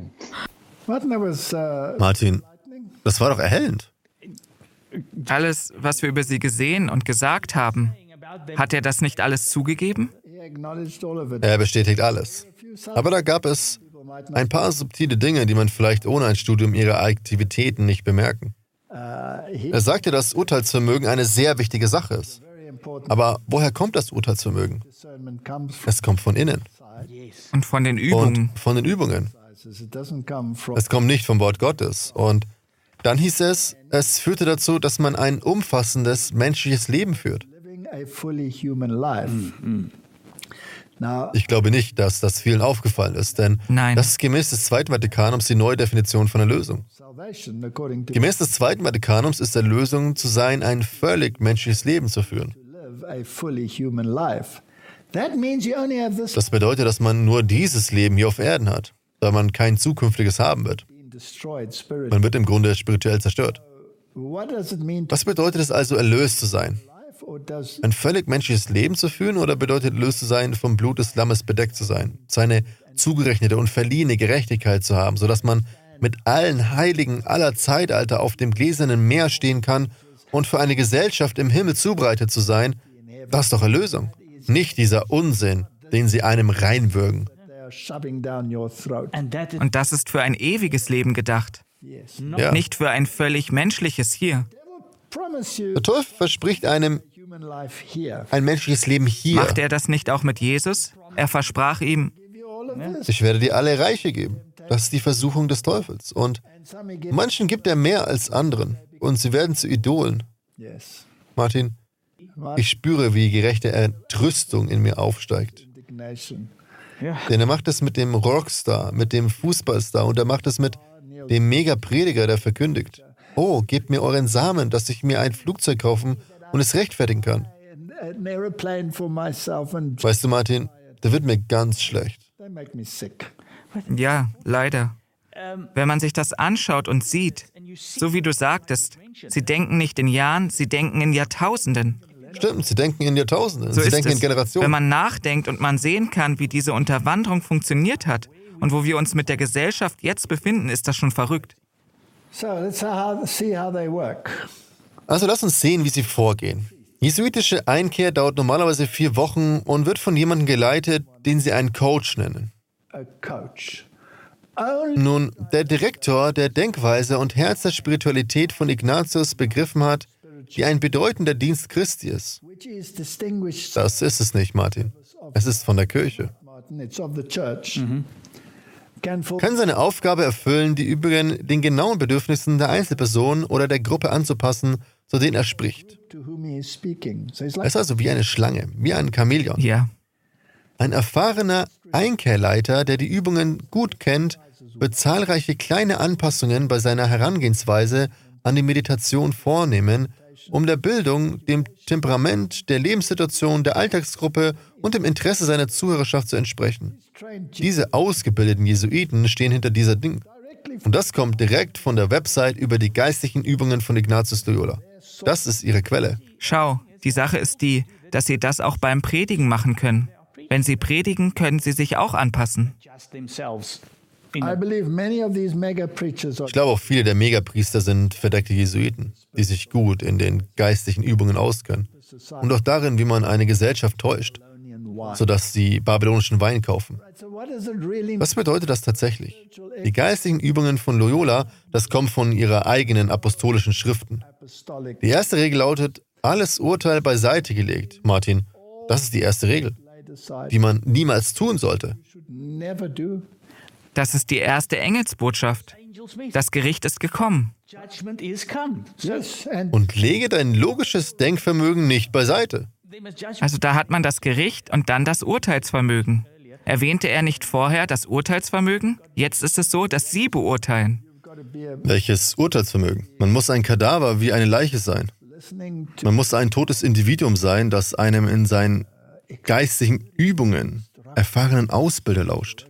Martin, das war doch erhellend. Alles, was wir über Sie gesehen und gesagt haben, hat er das nicht alles zugegeben? Er bestätigt alles. Aber da gab es ein paar subtile Dinge, die man vielleicht ohne ein Studium ihrer Aktivitäten nicht bemerken. Er sagte, dass Urteilsvermögen eine sehr wichtige Sache ist. Aber woher kommt das Urteilsvermögen? Es kommt von innen. Und von den Übungen. Und von den Übungen. Es kommt nicht vom Wort Gottes. Und dann hieß es, es führte dazu, dass man ein umfassendes menschliches Leben führt. Ich glaube nicht, dass das vielen aufgefallen ist, denn das ist gemäß des Zweiten Vatikanums die neue Definition von Erlösung. Gemäß des Zweiten Vatikanums ist Erlösung zu sein, ein völlig menschliches Leben zu führen. Das bedeutet, dass man nur dieses Leben hier auf Erden hat, da man kein zukünftiges haben wird. Man wird im Grunde spirituell zerstört. Was bedeutet es also, erlöst zu sein? Ein völlig menschliches Leben zu führen oder bedeutet erlöst zu sein, vom Blut des Lammes bedeckt zu sein, seine zugerechnete und verliehene Gerechtigkeit zu haben, sodass man mit allen Heiligen aller Zeitalter auf dem gläsernen Meer stehen kann und für eine Gesellschaft im Himmel zubereitet zu sein? Das ist doch Erlösung. Nicht dieser Unsinn, den sie einem reinwürgen. Und das ist für ein ewiges Leben gedacht. Ja. Nicht für ein völlig menschliches hier. Der Teufel verspricht einem ein menschliches Leben hier. Macht er das nicht auch mit Jesus? Er versprach ihm, ich werde dir alle Reiche geben. Das ist die Versuchung des Teufels. Und manchen gibt er mehr als anderen. Und sie werden zu Idolen. Martin, ich spüre, wie gerechte Entrüstung in mir aufsteigt. Denn er macht es mit dem Rockstar, mit dem Fußballstar und er macht es mit dem Mega-Prediger, der verkündigt: Oh, gebt mir euren Samen, dass ich mir ein Flugzeug kaufen und es rechtfertigen kann. Weißt du, Martin, da wird mir ganz schlecht. ja, leider. Wenn man sich das anschaut und sieht, so wie du sagtest, sie denken nicht in Jahren, sie denken in Jahrtausenden. Stimmt, sie denken in Jahrtausenden, So sie ist denken in es. Generationen. Wenn man nachdenkt und man sehen kann, wie diese Unterwanderung funktioniert hat und wo wir uns mit der Gesellschaft jetzt befinden, ist das schon verrückt. Also lass uns sehen, wie sie vorgehen. Jesuitische Einkehr dauert normalerweise 4 Wochen und wird von jemandem geleitet, den sie einen Coach nennen. Nun, der Direktor der Denkweise und Herz der Spiritualität von Ignatius begriffen hat, die ein bedeutender Dienst Christi ist. Das ist es nicht, Martin. Es ist von der Kirche. Kann seine Aufgabe erfüllen, die Übrigen den genauen Bedürfnissen der Einzelperson oder der Gruppe anzupassen, zu denen er spricht. Er ist also wie eine Schlange, wie ein Chamäleon. Ja. Ein erfahrener Einkehrleiter, der die Übungen gut kennt, wird zahlreiche kleine Anpassungen bei seiner Herangehensweise an die Meditation vornehmen, um der Bildung, dem Temperament, der Lebenssituation, der Alltagsgruppe und dem Interesse seiner Zuhörerschaft zu entsprechen. Diese ausgebildeten Jesuiten stehen hinter dieser Ding. Und das kommt direkt von der Website über die geistlichen Übungen von Ignatius Loyola. Das ist ihre Quelle. Schau, die Sache ist die, dass Sie das auch beim Predigen machen können. Wenn Sie predigen, können Sie sich auch anpassen. Ich glaube, auch viele der Megapriester sind verdeckte Jesuiten, die sich gut in den geistlichen Übungen auskennen. Und auch darin, wie man eine Gesellschaft täuscht, sodass sie babylonischen Wein kaufen. Was bedeutet das tatsächlich? Die geistlichen Übungen von Loyola, das kommt von ihrer eigenen apostolischen Schriften. Die erste Regel lautet, alles Urteil beiseite gelegt. Martin, das ist die erste Regel, die man niemals tun sollte. Das ist die erste Engelsbotschaft. Das Gericht ist gekommen. Und lege dein logisches Denkvermögen nicht beiseite. Also da hat man das Gericht und dann das Urteilsvermögen. Erwähnte er nicht vorher das Urteilsvermögen? Jetzt ist es so, dass Sie beurteilen. Welches Urteilsvermögen? Man muss ein Kadaver wie eine Leiche sein. Man muss ein totes Individuum sein, das einem in seinen geistigen Übungen erfahrenen Ausbilder lauscht.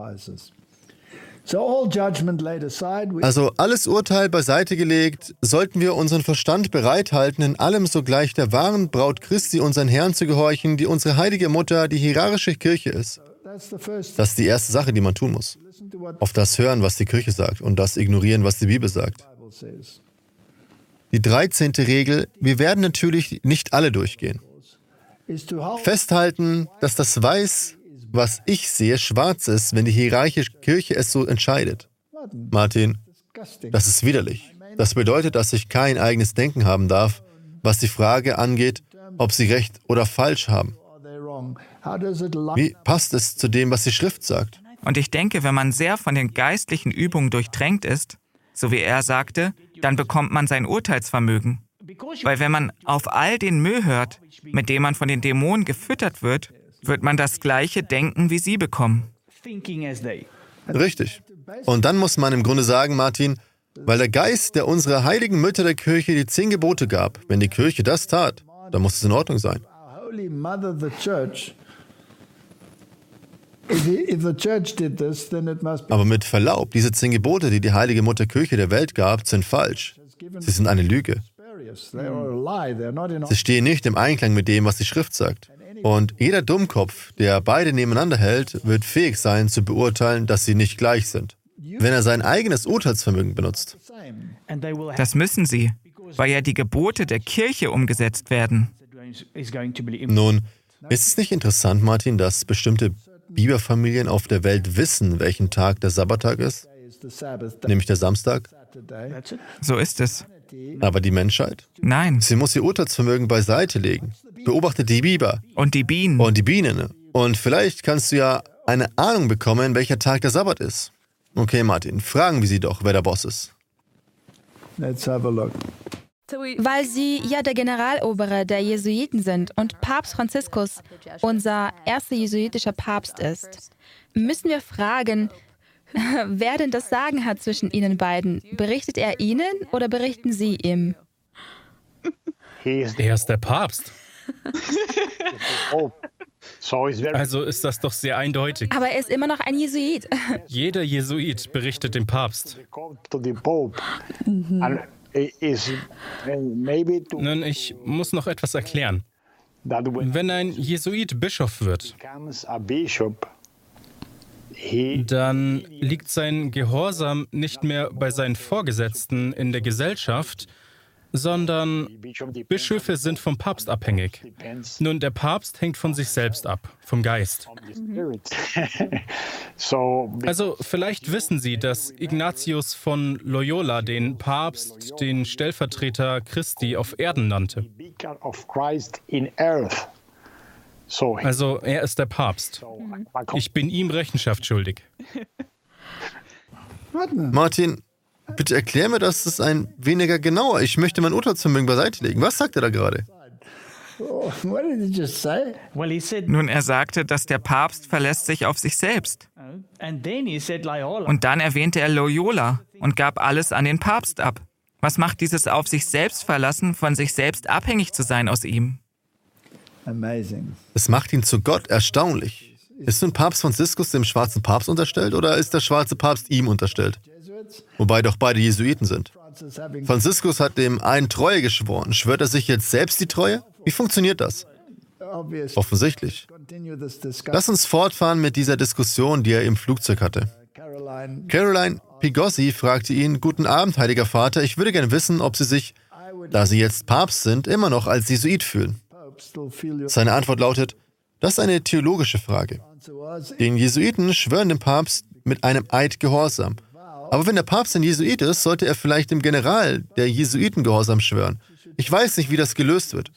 Also alles Urteil beiseite gelegt, sollten wir unseren Verstand bereithalten, in allem sogleich der wahren Braut Christi, unseren Herrn, zu gehorchen, die unsere heilige Mutter, die hierarchische Kirche ist. Das ist die erste Sache, die man tun muss. Auf das hören, was die Kirche sagt, und das ignorieren, was die Bibel sagt. Die 13. Regel, wir werden natürlich nicht alle durchgehen. Festhalten, dass das Weiß, was ich sehe, schwarz ist, wenn die hierarchische Kirche es so entscheidet. Martin, das ist widerlich. Das bedeutet, dass ich kein eigenes Denken haben darf, was die Frage angeht, ob sie recht oder falsch haben. Wie passt es zu dem, was die Schrift sagt? Und ich denke, wenn man sehr von den geistlichen Übungen durchtränkt ist, so wie er sagte, dann bekommt man sein Urteilsvermögen. Weil wenn man auf all den Müll hört, mit dem man von den Dämonen gefüttert wird, wird man das gleiche Denken wie sie bekommen. Richtig. Und dann muss man im Grunde sagen, Martin, weil der Geist, der unserer heiligen Mütter der Kirche die 10 Gebote gab, wenn die Kirche das tat, dann muss es in Ordnung sein. Aber mit Verlaub, diese 10 Gebote, die die heilige Mutter Kirche der Welt gab, sind falsch. Sie sind eine Lüge. Sie stehen nicht im Einklang mit dem, was die Schrift sagt. Und jeder Dummkopf, der beide nebeneinander hält, wird fähig sein zu beurteilen, dass sie nicht gleich sind, wenn er sein eigenes Urteilsvermögen benutzt. Das müssen sie, weil ja die Gebote der Kirche umgesetzt werden. Nun, ist es nicht interessant, Martin, dass bestimmte Biberfamilien auf der Welt wissen, welchen Tag der Sabbattag ist? Nämlich der Samstag? So ist es. Aber die Menschheit? Nein. Sie muss ihr Urteilsvermögen beiseite legen. Beobachte die Biber. Und die Bienen. Und die Bienen. Und vielleicht kannst du ja eine Ahnung bekommen, welcher Tag der Sabbat ist. Okay, Martin, fragen wir sie doch, wer der Boss ist. Let's have a look. Weil Sie ja der Generalobere der Jesuiten sind und Papst Franziskus unser erster jesuitischer Papst ist, müssen wir fragen, wer denn das Sagen hat zwischen Ihnen beiden. Berichtet er Ihnen oder berichten Sie ihm? Er ist der Papst. Also ist das doch sehr eindeutig. Aber er ist immer noch ein Jesuit. Jeder Jesuit berichtet dem Papst. Nun, ich muss noch etwas erklären. Wenn ein Jesuit Bischof wird, dann liegt sein Gehorsam nicht mehr bei seinen Vorgesetzten in der Gesellschaft, sondern Bischöfe sind vom Papst abhängig. Nun, der Papst hängt von sich selbst ab, vom Geist. Also vielleicht wissen Sie, dass Ignatius von Loyola den Papst, den Stellvertreter Christi auf Erden nannte. Also er ist der Papst. Ich bin ihm Rechenschaft schuldig. Martin, bitte erklär mir das ein weniger genauer. Ich möchte mein Urteilsvermögen beiseite legen. Was sagt er da gerade? Nun, er sagte, dass der Papst verlässt sich auf sich selbst. Und dann erwähnte er Loyola und gab alles an den Papst ab. Was macht dieses auf sich selbst verlassen, von sich selbst abhängig zu sein aus ihm? Es macht ihn zu Gott erstaunlich. Ist nun Papst Franziskus dem schwarzen Papst unterstellt oder ist der schwarze Papst ihm unterstellt? Wobei doch beide Jesuiten sind. Franziskus hat dem einen Treue geschworen. Schwört er sich jetzt selbst die Treue? Wie funktioniert das? Offensichtlich. Lass uns fortfahren mit dieser Diskussion, die er im Flugzeug hatte. Caroline Pigossi fragte ihn, guten Abend, Heiliger Vater, ich würde gerne wissen, ob Sie sich, da Sie jetzt Papst sind, immer noch als Jesuit fühlen. Seine Antwort lautet, das ist eine theologische Frage. Den Jesuiten schwören dem Papst mit einem Eid Gehorsam. Aber wenn der Papst ein Jesuit ist, sollte er vielleicht dem General der Jesuiten Gehorsam schwören. Ich weiß nicht, wie das gelöst wird.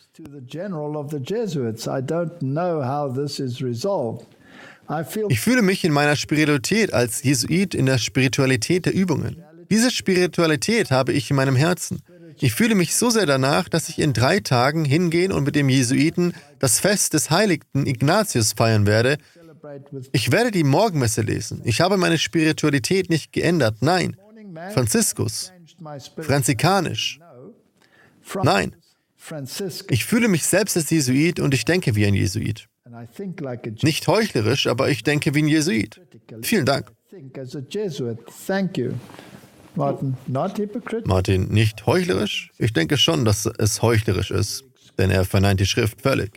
Ich fühle mich in meiner Spiritualität als Jesuit in der Spiritualität der Übungen. Diese Spiritualität habe ich in meinem Herzen. Ich fühle mich so sehr danach, dass ich in 3 Tagen hingehen und mit dem Jesuiten das Fest des heiligen Ignatius feiern werde. Ich werde die Morgenmesse lesen. Ich habe meine Spiritualität nicht geändert. Nein. Franziskus. Franzikanisch. Nein. Ich fühle mich selbst als Jesuit und ich denke wie ein Jesuit. Nicht heuchlerisch, aber ich denke wie ein Jesuit. Vielen Dank. Martin, nicht heuchlerisch? Ich denke schon, dass es heuchlerisch ist, denn er verneint die Schrift völlig.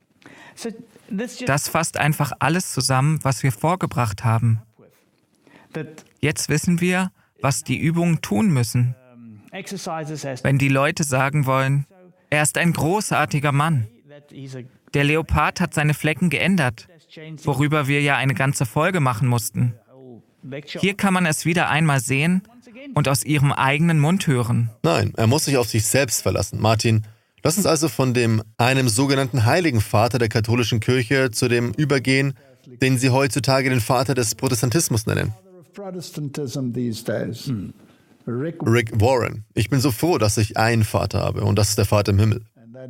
Das fasst einfach alles zusammen, was wir vorgebracht haben. Jetzt wissen wir, was die Übungen tun müssen. Wenn die Leute sagen wollen, er ist ein großartiger Mann. Der Leopard hat seine Flecken geändert, worüber wir ja eine ganze Folge machen mussten. Hier kann man es wieder einmal sehen und aus ihrem eigenen Mund hören. Nein, er muss sich auf sich selbst verlassen. Martin, lass uns also von einem sogenannten Heiligen Vater der katholischen Kirche zu dem übergehen, den sie heutzutage den Vater des Protestantismus nennen. Rick Warren. Ich bin so froh, dass ich einen Vater habe und das ist der Vater im Himmel.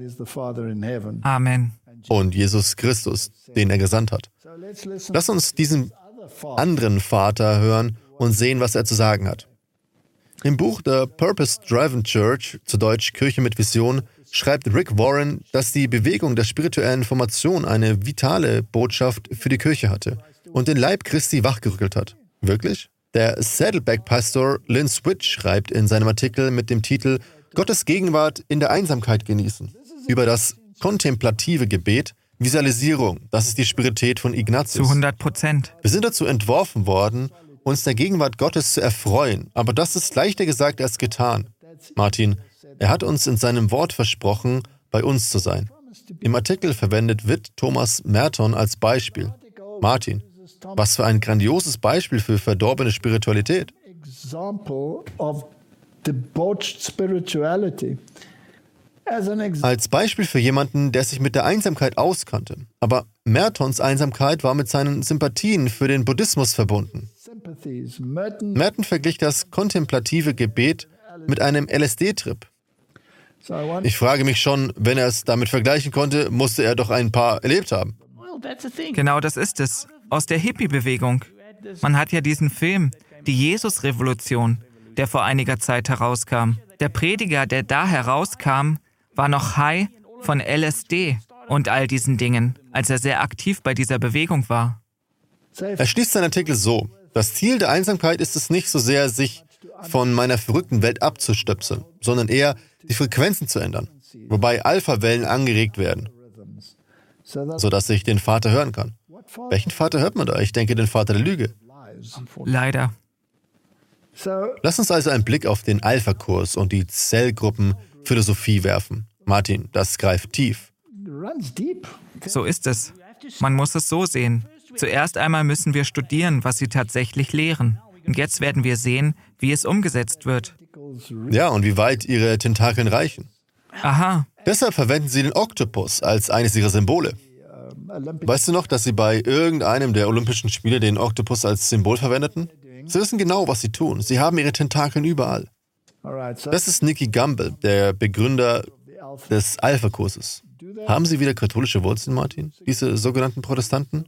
Amen. Und Jesus Christus, den er gesandt hat. Lass uns diesen anderen Vater hören und sehen, was er zu sagen hat. Im Buch The Purpose-Driven Church, zu Deutsch Kirche mit Vision, schreibt Rick Warren, dass die Bewegung der spirituellen Formation eine vitale Botschaft für die Kirche hatte und den Leib Christi wachgerüttelt hat. Wirklich? Der Saddleback-Pastor Lynn Switch schreibt in seinem Artikel mit dem Titel Gottes Gegenwart in der Einsamkeit genießen über das kontemplative Gebet, Visualisierung, das ist die Spiritualität von Ignatius. Zu 100%. Wir sind dazu entworfen worden, uns der Gegenwart Gottes zu erfreuen, aber das ist leichter gesagt als getan. Martin, er hat uns in seinem Wort versprochen, bei uns zu sein. Im Artikel verwendet Witt Thomas Merton als Beispiel. Martin, was für ein grandioses Beispiel für verdorbene Spiritualität. Als Beispiel für jemanden, der sich mit der Einsamkeit auskannte. Aber Mertons Einsamkeit war mit seinen Sympathien für den Buddhismus verbunden. Merton verglich das kontemplative Gebet mit einem LSD-Trip. Ich frage mich schon, wenn er es damit vergleichen konnte, musste er doch ein paar erlebt haben. Genau das ist es. Aus der Hippie-Bewegung. Man hat ja diesen Film, die Jesus-Revolution, der vor einiger Zeit herauskam. Der Prediger, der da herauskam, war noch high von LSD und all diesen Dingen, als er sehr aktiv bei dieser Bewegung war. Er schließt seinen Artikel so: Das Ziel der Einsamkeit ist es nicht so sehr, sich von meiner verrückten Welt abzustöpseln, sondern eher, die Frequenzen zu ändern, wobei Alpha-Wellen angeregt werden, sodass ich den Vater hören kann. Welchen Vater hört man da? Ich denke, den Vater der Lüge. Leider. Lass uns also einen Blick auf den Alpha-Kurs und die Zellgruppenphilosophie werfen. Martin, das greift tief. So ist es. Man muss es so sehen. Zuerst einmal müssen wir studieren, was sie tatsächlich lehren. Und jetzt werden wir sehen, wie es umgesetzt wird. Ja, und wie weit ihre Tentakeln reichen. Aha. Deshalb verwenden sie den Oktopus als eines ihrer Symbole. Weißt du noch, dass sie bei irgendeinem der Olympischen Spiele den Oktopus als Symbol verwendeten? Sie wissen genau, was sie tun. Sie haben ihre Tentakeln überall. Das ist Nicky Gumbel, der Begründer des Alpha-Kurses. Haben Sie wieder katholische Wurzeln, Martin? Diese sogenannten Protestanten?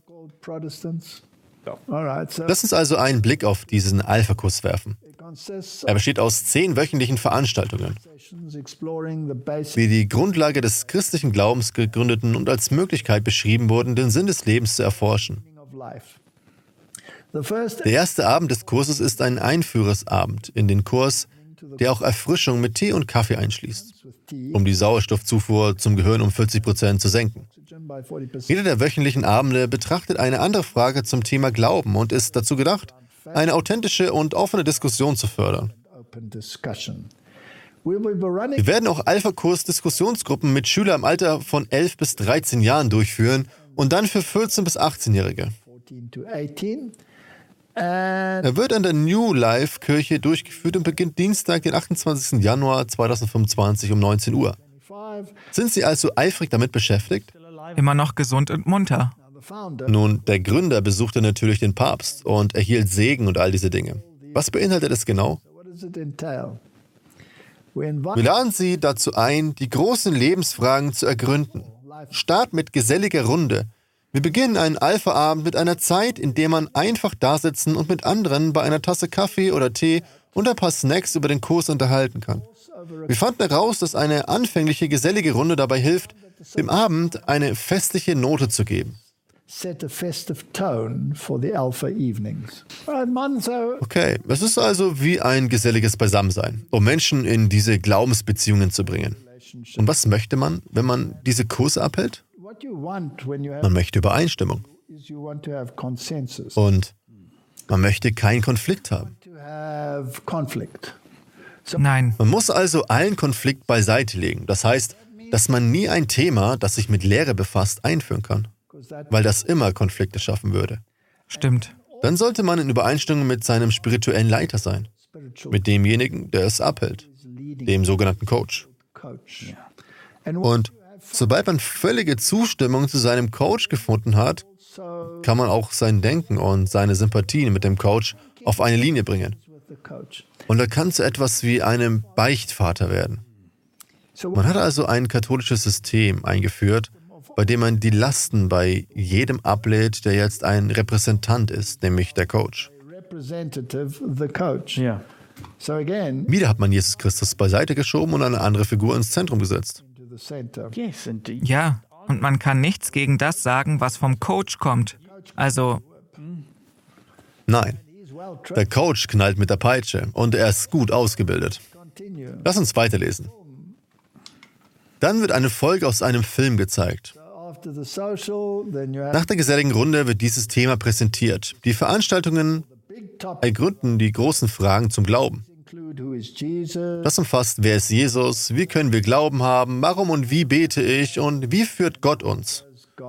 Lass uns also einen Blick auf diesen Alpha-Kurs werfen. Er besteht aus 10 wöchentlichen Veranstaltungen, die die Grundlage des christlichen Glaubens gegründeten und als Möglichkeit beschrieben wurden, den Sinn des Lebens zu erforschen. Der erste Abend des Kurses ist ein Einführersabend in den Kurs der auch Erfrischung mit Tee und Kaffee einschließt, um die Sauerstoffzufuhr zum Gehirn um 40% zu senken. Jeder der wöchentlichen Abende betrachtet eine andere Frage zum Thema Glauben und ist dazu gedacht, eine authentische und offene Diskussion zu fördern. Wir werden auch Alpha-Kurs-Diskussionsgruppen mit Schülern im Alter von 11 bis 13 Jahren durchführen und dann für 14- bis 18-Jährige. Er wird an der New Life Kirche durchgeführt und beginnt Dienstag, den 28. Januar 2025 um 19 Uhr. Sind Sie also eifrig damit beschäftigt? Immer noch gesund und munter. Nun, der Gründer besuchte natürlich den Papst und erhielt Segen und all diese Dinge. Was beinhaltet es genau? Wir laden Sie dazu ein, die großen Lebensfragen zu ergründen. Start mit geselliger Runde. Wir beginnen einen Alpha-Abend mit einer Zeit, in der man einfach dasitzen und mit anderen bei einer Tasse Kaffee oder Tee und ein paar Snacks über den Kurs unterhalten kann. Wir fanden heraus, dass eine anfängliche gesellige Runde dabei hilft, dem Abend eine festliche Note zu geben. Okay, es ist also wie ein geselliges Beisammensein, um Menschen in diese Glaubensbeziehungen zu bringen. Und was möchte man, wenn man diese Kurse abhält? Man möchte Übereinstimmung. Und man möchte keinen Konflikt haben. Nein. Man muss also allen Konflikt beiseite legen. Das heißt, dass man nie ein Thema, das sich mit Lehre befasst, einführen kann. Weil das immer Konflikte schaffen würde. Stimmt. Dann sollte man in Übereinstimmung mit seinem spirituellen Leiter sein. Mit demjenigen, der es abhält. Dem sogenannten Coach. Und sobald man völlige Zustimmung zu seinem Coach gefunden hat, kann man auch sein Denken und seine Sympathien mit dem Coach auf eine Linie bringen. Und er kann zu etwas wie einem Beichtvater werden. Man hat also ein katholisches System eingeführt, bei dem man die Lasten bei jedem ablädt, der jetzt ein Repräsentant ist, nämlich der Coach. Wieder hat man Jesus Christus beiseite geschoben und eine andere Figur ins Zentrum gesetzt. Ja, und man kann nichts gegen das sagen, was vom Coach kommt. Also... Nein, der Coach knallt mit der Peitsche und er ist gut ausgebildet. Lass uns weiterlesen. Dann wird eine Folge aus einem Film gezeigt. Nach der geselligen Runde wird dieses Thema präsentiert. Die Veranstaltungen ergründen die großen Fragen zum Glauben. Das umfasst, wer ist Jesus, wie können wir Glauben haben, warum und wie bete ich und wie führt Gott uns?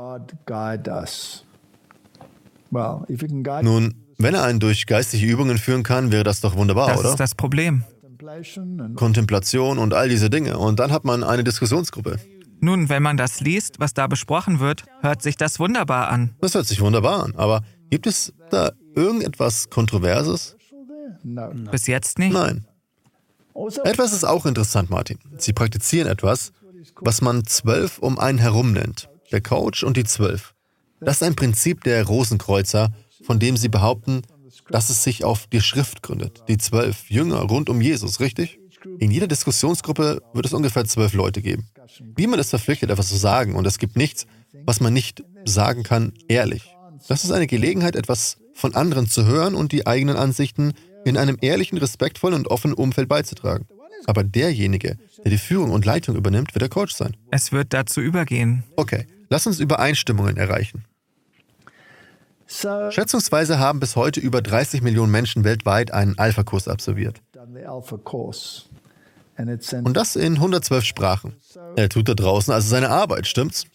Nun, wenn er einen durch geistliche Übungen führen kann, wäre das doch wunderbar, oder? Das ist das Problem. Kontemplation und all diese Dinge. Und dann hat man eine Diskussionsgruppe. Nun, wenn man das liest, was da besprochen wird, hört sich das wunderbar an. Das hört sich wunderbar an, aber gibt es da irgendetwas Kontroverses? Bis jetzt nicht? Nein. Etwas ist auch interessant, Martin. Sie praktizieren etwas, was man 12 um einen herum nennt. Der Coach und die 12. Das ist ein Prinzip der Rosenkreuzer, von dem sie behaupten, dass es sich auf die Schrift gründet. Die 12 Jünger rund um Jesus, richtig? In jeder Diskussionsgruppe wird es ungefähr 12 Leute geben. Niemand ist verpflichtet, etwas zu sagen und es gibt nichts, was man nicht sagen kann, ehrlich. Das ist eine Gelegenheit, etwas von anderen zu hören und die eigenen Ansichten in einem ehrlichen, respektvollen und offenen Umfeld beizutragen. Aber derjenige, der die Führung und Leitung übernimmt, wird der Coach sein. Es wird dazu übergehen. Okay, lass uns Übereinstimmungen erreichen. Schätzungsweise haben bis heute über 30 Millionen Menschen weltweit einen Alpha-Kurs absolviert. Und das in 112 Sprachen. Er tut da draußen also seine Arbeit, stimmt's?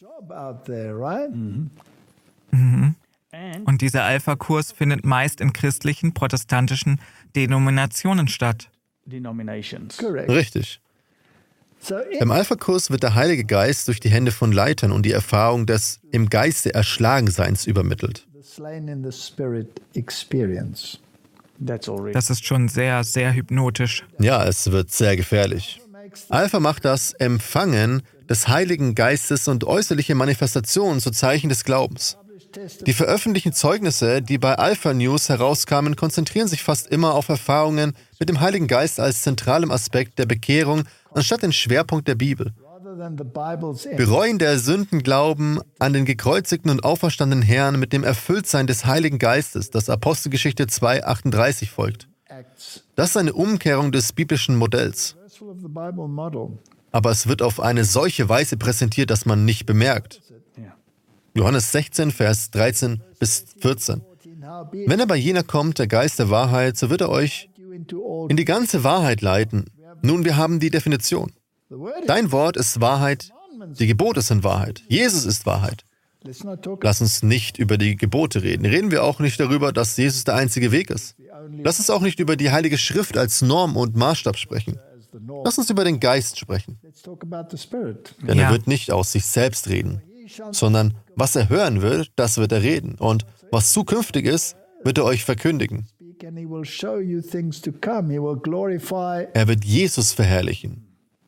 Mhm. Und dieser Alpha-Kurs findet meist in christlichen, protestantischen Denominationen statt. Richtig. Im Alpha-Kurs wird der Heilige Geist durch die Hände von Leitern und die Erfahrung des im Geiste Erschlagenseins übermittelt. Das ist schon sehr, sehr hypnotisch. Ja, es wird sehr gefährlich. Alpha macht das Empfangen des Heiligen Geistes und äußerliche Manifestationen zu Zeichen des Glaubens. Die veröffentlichten Zeugnisse, die bei Alpha News herauskamen, konzentrieren sich fast immer auf Erfahrungen mit dem Heiligen Geist als zentralem Aspekt der Bekehrung, anstatt den Schwerpunkt der Bibel. Bereuen der Sünden glauben an den gekreuzigten und auferstandenen Herrn mit dem Erfülltsein des Heiligen Geistes, das Apostelgeschichte 2,38 folgt. Das ist eine Umkehrung des biblischen Modells. Aber es wird auf eine solche Weise präsentiert, dass man nicht bemerkt. Johannes 16, Vers 13 bis 14. Wenn aber jener kommt, der Geist der Wahrheit, so wird er euch in die ganze Wahrheit leiten. Nun, wir haben die Definition. Dein Wort ist Wahrheit, die Gebote sind Wahrheit. Jesus ist Wahrheit. Lass uns nicht über die Gebote reden. Reden wir auch nicht darüber, dass Jesus der einzige Weg ist. Lass uns auch nicht über die Heilige Schrift als Norm und Maßstab sprechen. Lass uns über den Geist sprechen. Denn er wird nicht aus sich selbst reden, sondern was er hören wird, das wird er reden. Und was zukünftig ist, wird er euch verkündigen. Er wird Jesus verherrlichen.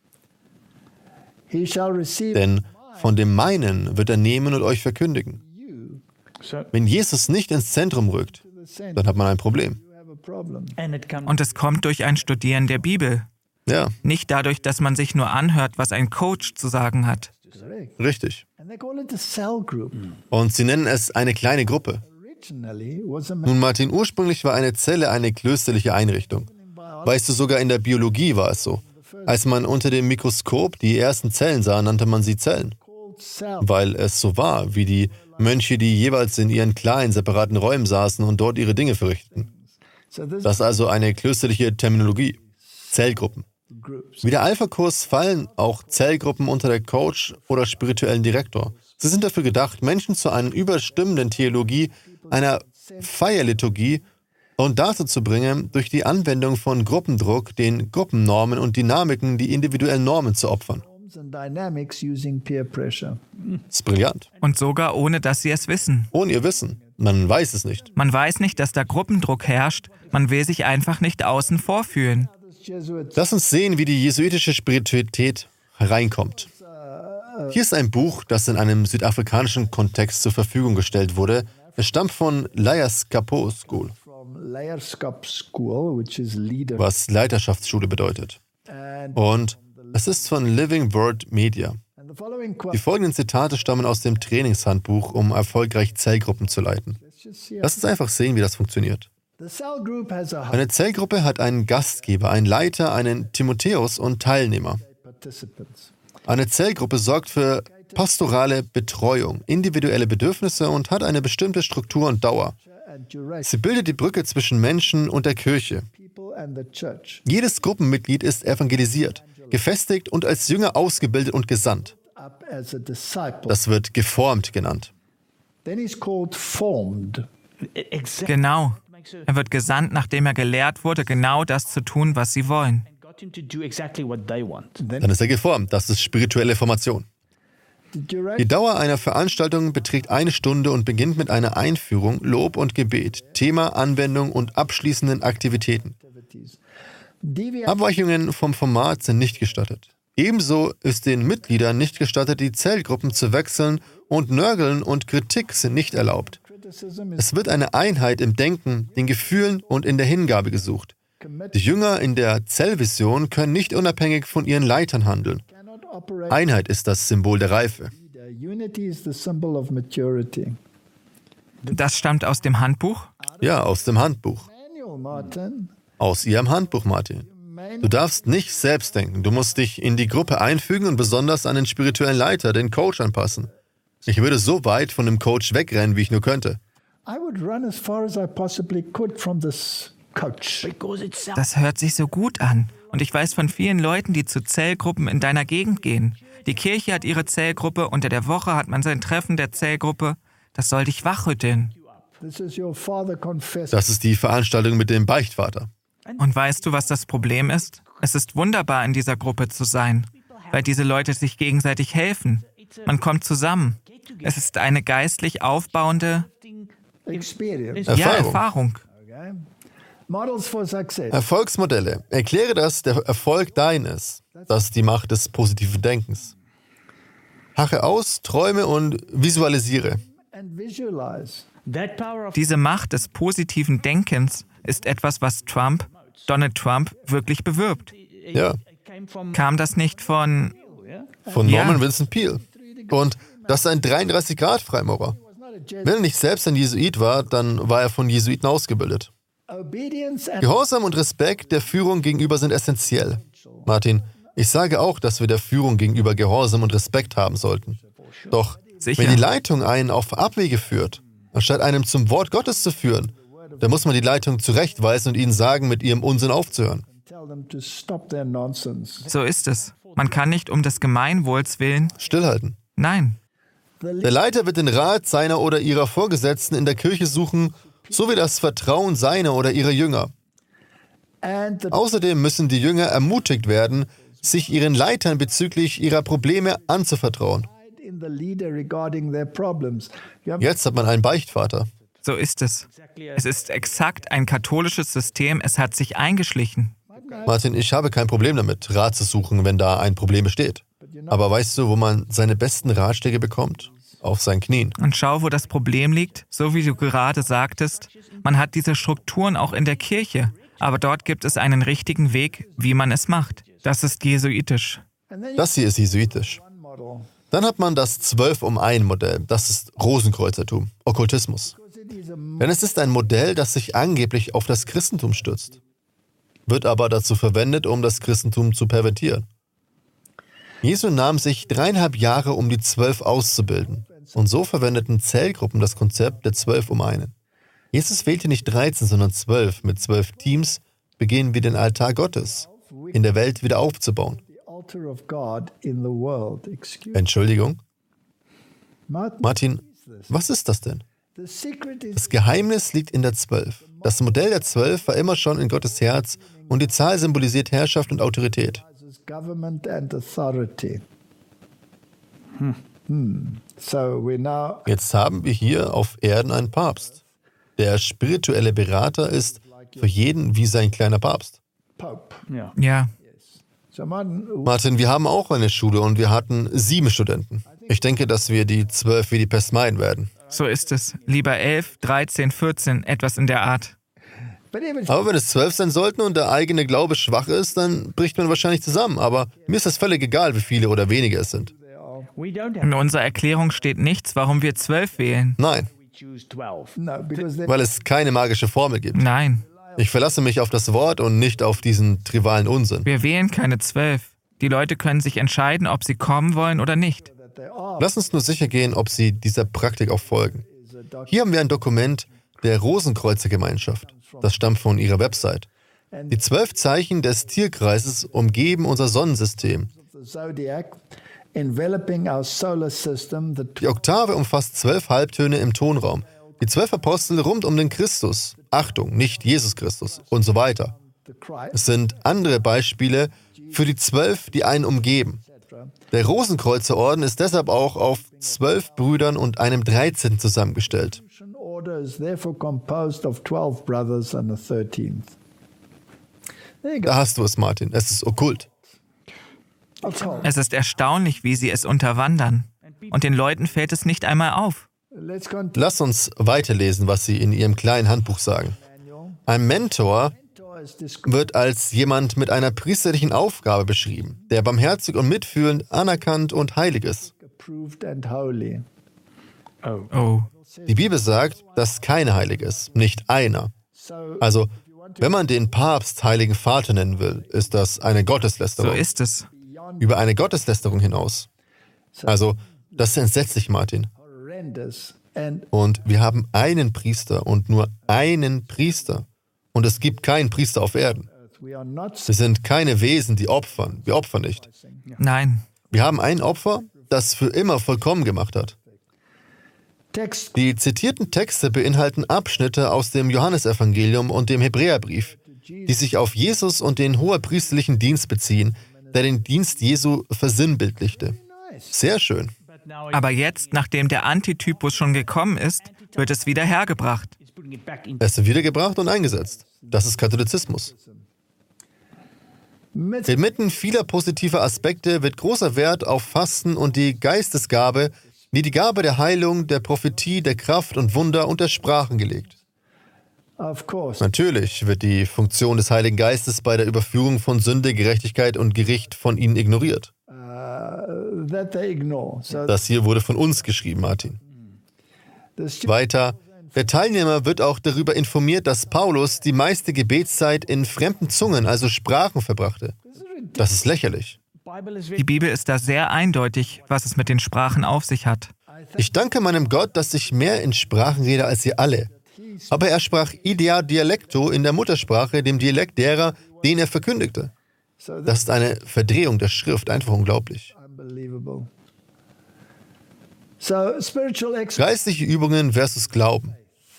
Denn von dem Meinen wird er nehmen und euch verkündigen. Wenn Jesus nicht ins Zentrum rückt, dann hat man ein Problem. Und es kommt durch ein Studieren der Bibel. Ja. Nicht dadurch, dass man sich nur anhört, was ein Coach zu sagen hat. Richtig. Und sie nennen es eine kleine Gruppe. Nun, Martin, ursprünglich war eine Zelle eine klösterliche Einrichtung. Weißt du, sogar in der Biologie war es so. Als man unter dem Mikroskop die ersten Zellen sah, nannte man sie Zellen. Weil es so war, wie die Mönche, die jeweils in ihren kleinen, separaten Räumen saßen und dort ihre Dinge verrichteten. Das ist also eine klösterliche Terminologie. Zellgruppen. Wie der Alpha-Kurs fallen auch Zellgruppen unter der Coach oder spirituellen Direktor. Sie sind dafür gedacht, Menschen zu einer überstimmenden Theologie, einer Feierliturgie und dazu zu bringen, durch die Anwendung von Gruppendruck, den Gruppennormen und Dynamiken die individuellen Normen zu opfern. Das ist brillant. Und sogar ohne, dass sie es wissen. Ohne ihr Wissen. Man weiß es nicht. Man weiß nicht, dass da Gruppendruck herrscht. Man will sich einfach nicht außen vor fühlen. Lass uns sehen, wie die jesuitische Spiritualität hereinkommt. Hier ist ein Buch, das in einem südafrikanischen Kontext zur Verfügung gestellt wurde. Es stammt von Leierskap School, was Leiterschaftsschule bedeutet. Und es ist von Living Word Media. Die folgenden Zitate stammen aus dem Trainingshandbuch, um erfolgreich Zellgruppen zu leiten. Lass uns einfach sehen, wie das funktioniert. Eine Zellgruppe hat einen Gastgeber, einen Leiter, einen Timotheus und Teilnehmer. Eine Zellgruppe sorgt für pastorale Betreuung, individuelle Bedürfnisse und hat eine bestimmte Struktur und Dauer. Sie bildet die Brücke zwischen Menschen und der Kirche. Jedes Gruppenmitglied ist evangelisiert, gefestigt und als Jünger ausgebildet und gesandt. Das wird geformt genannt. Genau. Er wird gesandt, nachdem er gelehrt wurde, genau das zu tun, was sie wollen. Dann ist er geformt. Das ist spirituelle Formation. Die Dauer einer Veranstaltung beträgt 1 Stunde und beginnt mit einer Einführung, Lob und Gebet, Thema, Anwendung und abschließenden Aktivitäten. Abweichungen vom Format sind nicht gestattet. Ebenso ist den Mitgliedern nicht gestattet, die Zellgruppen zu wechseln und Nörgeln und Kritik sind nicht erlaubt. Es wird eine Einheit im Denken, den Gefühlen und in der Hingabe gesucht. Die Jünger in der Zellvision können nicht unabhängig von ihren Leitern handeln. Einheit ist das Symbol der Reife. Das stammt aus dem Handbuch? Ja, aus dem Handbuch. Aus Ihrem Handbuch, Martin. Du darfst nicht selbst denken. Du musst dich in die Gruppe einfügen und besonders an den spirituellen Leiter, den Coach, anpassen. Ich würde so weit von dem Coach wegrennen, wie ich nur könnte. Das hört sich so gut an. Und ich weiß von vielen Leuten, die zu Zellgruppen in deiner Gegend gehen. Die Kirche hat ihre Zellgruppe, unter der Woche hat man sein Treffen der Zellgruppe. Das soll dich wachrütteln. Das ist die Veranstaltung mit dem Beichtvater. Und weißt du, was das Problem ist? Es ist wunderbar, in dieser Gruppe zu sein, weil diese Leute sich gegenseitig helfen. Man kommt zusammen. Es ist eine geistlich aufbauende Erfahrung. Erfolgsmodelle. Erkläre, dass der Erfolg dein ist. Das ist die Macht des positiven Denkens. Harre aus, träume und visualisiere. Diese Macht des positiven Denkens ist etwas, was Donald Trump, wirklich bewirbt. Ja. Kam das nicht von Norman Vincent Peale. Und das ist ein 33-Grad-Freimaurer. Wenn er nicht selbst ein Jesuit war, dann war er von Jesuiten ausgebildet. Gehorsam und Respekt der Führung gegenüber sind essentiell. Martin, ich sage auch, dass wir der Führung gegenüber Gehorsam und Respekt haben sollten. Doch Sicher. wenn die Leitung einen auf Abwege führt, anstatt einem zum Wort Gottes zu führen, dann muss man die Leitung zurechtweisen und ihnen sagen, mit ihrem Unsinn aufzuhören. So ist es. Man kann nicht um des Gemeinwohls willen Stillhalten. Nein. Der Leiter wird den Rat seiner oder ihrer Vorgesetzten in der Kirche suchen, sowie das Vertrauen seiner oder ihrer Jünger. Außerdem müssen die Jünger ermutigt werden, sich ihren Leitern bezüglich ihrer Probleme anzuvertrauen. Jetzt hat man einen Beichtvater. So ist es. Es ist exakt ein katholisches System. Es hat sich eingeschlichen. Martin, ich habe kein Problem damit, Rat zu suchen, wenn da ein Problem besteht. Aber weißt du, wo man seine besten Ratschläge bekommt? Auf seinen Knien. Und schau, wo das Problem liegt. So wie du gerade sagtest, man hat diese Strukturen auch in der Kirche. Aber dort gibt es einen richtigen Weg, wie man es macht. Das ist jesuitisch. Das hier ist jesuitisch. Dann hat man das 12-um-1-Modell. Das ist Rosenkreuzertum, Okkultismus. Denn es ist ein Modell, das sich angeblich auf das Christentum stützt. Wird aber dazu verwendet, um das Christentum zu pervertieren. Jesu nahm sich 3,5 Jahre, um die 12 auszubilden. Und so verwendeten Zellgruppen das Konzept der 12 um einen. Jesus wählte nicht 13, sondern 12. Mit 12 Teams beginnen wir den Altar Gottes in der Welt wieder aufzubauen. Entschuldigung? Martin, was ist das denn? Das Geheimnis liegt in der 12. Das Modell der 12 war immer schon in Gottes Herz und die Zahl symbolisiert Herrschaft und Autorität. Jetzt haben wir hier auf Erden einen Papst. Der spirituelle Berater ist für jeden wie sein kleiner Papst. Ja. Martin, wir haben auch eine Schule und wir hatten 7 Studenten. Ich denke, dass wir die 12 wie die Pest meiden werden. So ist es. Lieber 11, 13, 14, etwas in der Art. Aber wenn es 12 sein sollten und der eigene Glaube schwach ist, dann bricht man wahrscheinlich zusammen. Aber mir ist das völlig egal, wie viele oder wenige es sind. In unserer Erklärung steht nichts, warum wir 12 wählen. Nein, weil es keine magische Formel gibt. Nein. Ich verlasse mich auf das Wort und nicht auf diesen trivialen Unsinn. Wir wählen keine 12. Die Leute können sich entscheiden, ob sie kommen wollen oder nicht. Lass uns nur sicher gehen, ob sie dieser Praktik auch folgen. Hier haben wir ein Dokument der Rosenkreuzer-Gemeinschaft. Das stammt von ihrer Website. Die 12 Zeichen des Tierkreises umgeben unser Sonnensystem. Die Oktave umfasst 12 Halbtöne im Tonraum. Die 12 Apostel rund um den Christus. Achtung, nicht Jesus Christus und so weiter. Es sind andere Beispiele für die 12, die einen umgeben. Der Rosenkreuzerorden ist deshalb auch auf 12 Brüdern und einem 13. zusammengestellt. Da hast du es, Martin. Es ist okkult. Es ist erstaunlich, wie sie es unterwandern. Und den Leuten fällt es nicht einmal auf. Lass uns weiterlesen, was sie in ihrem kleinen Handbuch sagen. Ein Mentor wird als jemand mit einer priesterlichen Aufgabe beschrieben, der barmherzig und mitfühlend, anerkannt und heilig ist. Oh. Die Bibel sagt, dass keiner heilig ist, nicht einer. Also, wenn man den Papst Heiligen Vater nennen will, ist das eine Gotteslästerung. So ist es. Über eine Gotteslästerung hinaus. Also, das ist entsetzlich, Martin. Und wir haben einen Priester und nur einen Priester. Und es gibt keinen Priester auf Erden. Wir sind keine Wesen, die opfern. Wir opfern nicht. Nein. Wir haben ein Opfer, das für immer vollkommen gemacht hat. Die zitierten Texte beinhalten Abschnitte aus dem Johannesevangelium und dem Hebräerbrief, die sich auf Jesus und den hohepriesterlichen Dienst beziehen, der den Dienst Jesu versinnbildlichte. Sehr schön. Aber jetzt, nachdem der Antitypus schon gekommen ist, wird es wieder hergebracht. Es wird wiedergebracht und eingesetzt. Das ist Katholizismus. Inmitten vieler positiver Aspekte wird großer Wert auf Fasten und die Geistesgabe, wie die Gabe der Heilung, der Prophetie, der Kraft und Wunder und der Sprachen gelegt. Natürlich wird die Funktion des Heiligen Geistes bei der Überführung von Sünde, Gerechtigkeit und Gericht von ihnen ignoriert. Das hier wurde von uns geschrieben, Martin. Weiter, Der Teilnehmer wird auch darüber informiert, dass Paulus die meiste Gebetszeit in fremden Zungen, also Sprachen, verbrachte. Das ist lächerlich. Die Bibel ist da sehr eindeutig, was es mit den Sprachen auf sich hat. Ich danke meinem Gott, dass ich mehr in Sprachen rede als ihr alle. Aber er sprach idea dialecto in der Muttersprache, dem Dialekt derer, den er verkündigte. Das ist eine Verdrehung der Schrift, einfach unglaublich. Geistliche Übungen versus Glauben.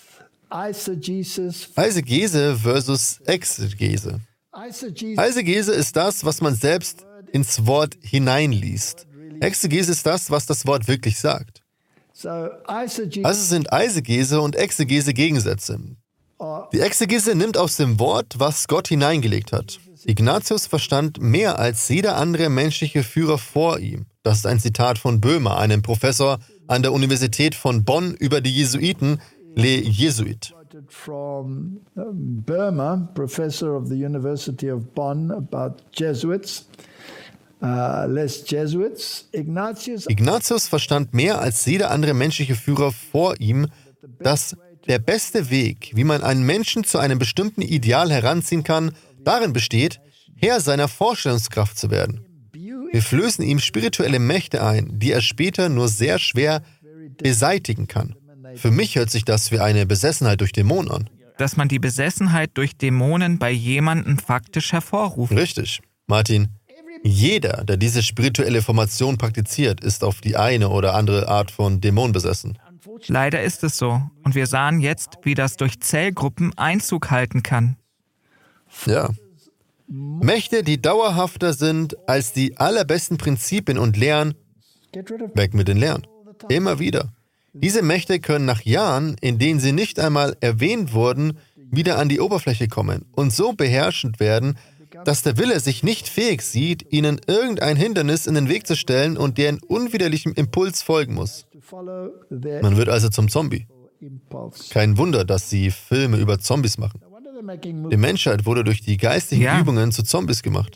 Eisegese versus Exegese. Eisegese ist das, was man selbst ins Wort hineinliest. Exegese ist das, was das Wort wirklich sagt. Also sind Eisegese und Exegese Gegensätze. Die Exegese nimmt aus dem Wort, was Gott hineingelegt hat. Ignatius verstand mehr als jeder andere menschliche Führer vor ihm. Das ist ein Zitat von Böhmer, einem Professor an der Universität von Bonn über die Jesuiten, les Jésuites. From Burma, professor of the University of Bonn, about Jesuits. Les Jesuits. Ignatius verstand mehr als jeder andere menschliche Führer vor ihm, dass der beste Weg, wie man einen Menschen zu einem bestimmten Ideal heranziehen kann, darin besteht, Herr seiner Vorstellungskraft zu werden. Wir flößen ihm spirituelle Mächte ein, die er später nur sehr schwer beseitigen kann. Für mich hört sich das wie eine Besessenheit durch Dämonen an. Dass man die Besessenheit durch Dämonen bei jemandem faktisch hervorruft. Richtig. Martin, jeder, der diese spirituelle Formation praktiziert, ist auf die eine oder andere Art von Dämon besessen. Leider ist es so. Und wir sahen jetzt, wie das durch Zellgruppen Einzug halten kann. Ja. Mächte, die dauerhafter sind als die allerbesten Prinzipien und Lehren, weg mit den Lehren. Immer wieder. Diese Mächte können nach Jahren, in denen sie nicht einmal erwähnt wurden, wieder an die Oberfläche kommen und so beherrschend werden, dass der Wille sich nicht fähig sieht, ihnen irgendein Hindernis in den Weg zu stellen und deren unwiderlichem Impuls folgen muss. Man wird also zum Zombie. Kein Wunder, dass sie Filme über Zombies machen. Die Menschheit wurde durch die geistigen Übungen zu Zombies gemacht.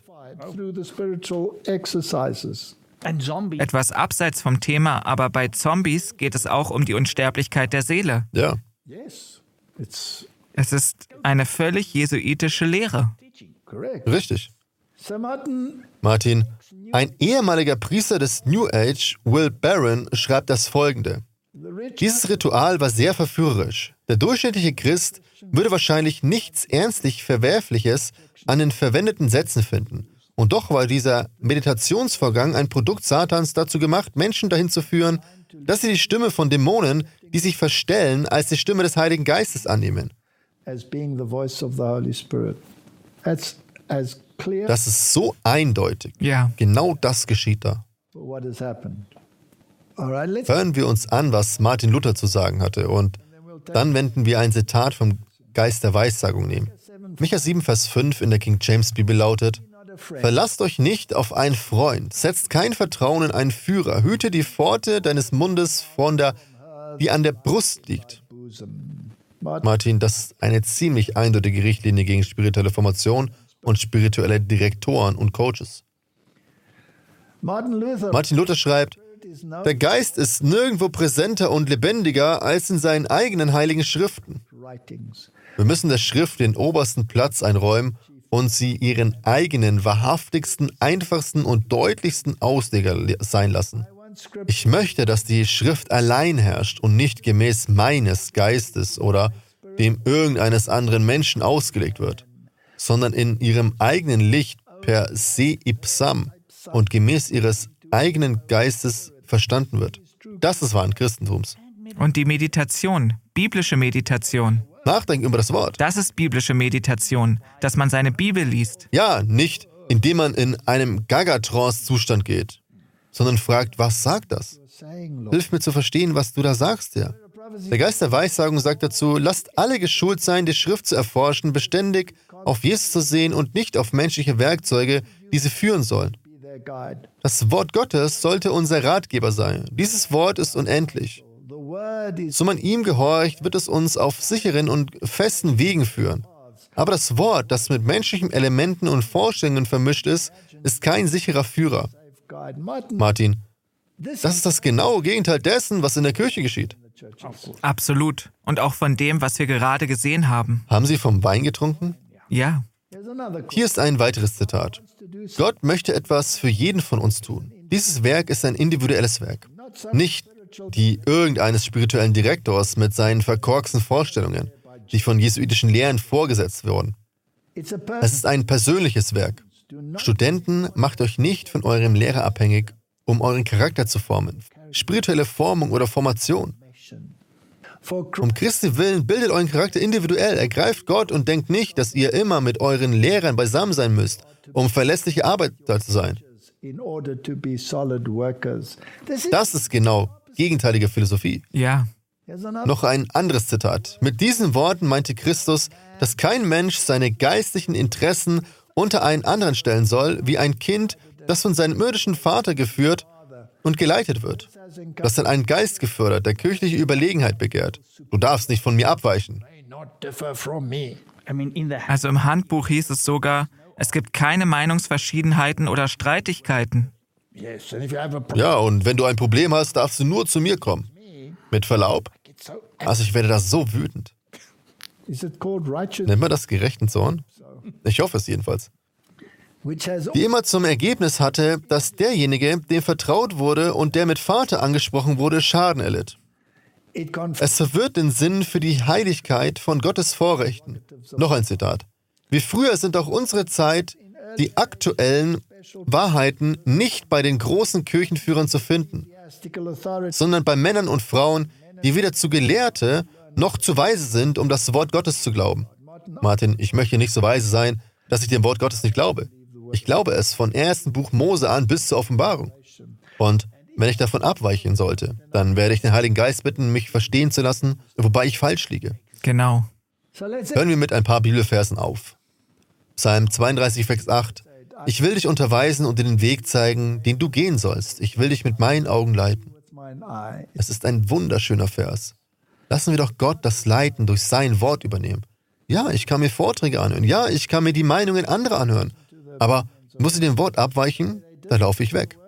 Etwas abseits vom Thema, aber bei Zombies geht es auch um die Unsterblichkeit der Seele. Ja. Es ist eine völlig jesuitische Lehre. Richtig. Martin, ein ehemaliger Priester des New Age, Will Barron, schreibt das Folgende. Dieses Ritual war sehr verführerisch. Der durchschnittliche Christ würde wahrscheinlich nichts ernstlich Verwerfliches an den verwendeten Sätzen finden. Und doch war dieser Meditationsvorgang ein Produkt Satans dazu gemacht, Menschen dahin zu führen, dass sie die Stimme von Dämonen, die sich verstellen, als die Stimme des Heiligen Geistes annehmen. Das ist so eindeutig. Ja. Genau das geschieht da. Hören wir uns an, was Martin Luther zu sagen hatte, und dann wenden wir ein Zitat vom Geist der Weissagung nehmen. Micha 7, Vers 5 in der King James Bibel lautet: Verlasst euch nicht auf einen Freund, setzt kein Vertrauen in einen Führer, hüte die Pforte deines Mundes die an der Brust liegt. Martin, das ist eine ziemlich eindeutige Richtlinie gegen spirituelle Formation und spirituelle Direktoren und Coaches. Martin Luther schreibt: Der Geist ist nirgendwo präsenter und lebendiger als in seinen eigenen heiligen Schriften. Wir müssen der Schrift den obersten Platz einräumen und sie ihren eigenen, wahrhaftigsten, einfachsten und deutlichsten Ausleger sein lassen. Ich möchte, dass die Schrift allein herrscht und nicht gemäß meines Geistes oder dem irgendeines anderen Menschen ausgelegt wird, sondern in ihrem eigenen Licht per se ipsam und gemäß ihres eigenen Geistes verstanden wird. Das ist wahren Christentums. Und die Meditation, biblische Meditation. Nachdenken über das Wort. Das ist biblische Meditation, dass man seine Bibel liest. Ja, nicht indem man in einem Gagatrance-Zustand geht, sondern fragt, was sagt das? Hilf mir zu verstehen, was du da sagst, Herr. Der Geist der Weissagung sagt dazu: Lasst alle geschult sein, die Schrift zu erforschen, beständig auf Jesus zu sehen und nicht auf menschliche Werkzeuge, die sie führen sollen. Das Wort Gottes sollte unser Ratgeber sein. Dieses Wort ist unendlich. So man ihm gehorcht, wird es uns auf sicheren und festen Wegen führen. Aber das Wort, das mit menschlichen Elementen und Vorstellungen vermischt ist kein sicherer Führer. Martin, das ist das genaue Gegenteil dessen, was in der Kirche geschieht. Absolut. Und auch von dem, was wir gerade gesehen haben. Haben Sie vom Wein getrunken? Ja. Hier ist ein weiteres Zitat. Gott möchte etwas für jeden von uns tun. Dieses Werk ist ein individuelles Werk. Nicht die irgendeines spirituellen Direktors mit seinen verkorksten Vorstellungen, die von jesuitischen Lehren vorgesetzt wurden. Es ist ein persönliches Werk. Studenten, macht euch nicht von eurem Lehrer abhängig, um euren Charakter zu formen. Spirituelle Formung oder Formation. Um Christi willen bildet euren Charakter individuell. Ergreift Gott und denkt nicht, dass ihr immer mit euren Lehrern beisammen sein müsst, um verlässliche Arbeiter zu sein. Das ist genau gegenteilige Philosophie. Ja. Noch ein anderes Zitat. Mit diesen Worten meinte Christus, dass kein Mensch seine geistlichen Interessen unter einen anderen stellen soll, wie ein Kind, das von seinem irdischen Vater geführt und geleitet wird. Das dann einen Geist gefördert, der kirchliche Überlegenheit begehrt. Du darfst nicht von mir abweichen. Also im Handbuch hieß es sogar, es gibt keine Meinungsverschiedenheiten oder Streitigkeiten. Ja, und wenn du ein Problem hast, darfst du nur zu mir kommen. Mit Verlaub. Also ich werde da so wütend. Nennt man das gerechten Zorn? Ich hoffe es jedenfalls. Die immer zum Ergebnis hatte, dass derjenige, dem vertraut wurde und der mit Vater angesprochen wurde, Schaden erlitt. Es verwirrt den Sinn für die Heiligkeit von Gottes Vorrechten. Noch ein Zitat. Wie früher sind auch unsere Zeit die aktuellen Wahrheiten nicht bei den großen Kirchenführern zu finden, sondern bei Männern und Frauen, die weder zu Gelehrte noch zu weise sind, um das Wort Gottes zu glauben. Martin, ich möchte nicht so weise sein, dass ich dem Wort Gottes nicht glaube. Ich glaube es von ersten Buch Mose an bis zur Offenbarung. Und wenn ich davon abweichen sollte, dann werde ich den Heiligen Geist bitten, mich verstehen zu lassen, wobei ich falsch liege. Genau. Hören wir mit ein paar Bibelversen auf. Psalm 32, Vers 8. Ich will dich unterweisen und dir den Weg zeigen, den du gehen sollst. Ich will dich mit meinen Augen leiten. Es ist ein wunderschöner Vers. Lassen wir doch Gott das Leiten durch sein Wort übernehmen. Ja, ich kann mir Vorträge anhören. Ja, ich kann mir die Meinungen anderer anhören. Aber muss ich dem Wort abweichen, dann laufe ich weg.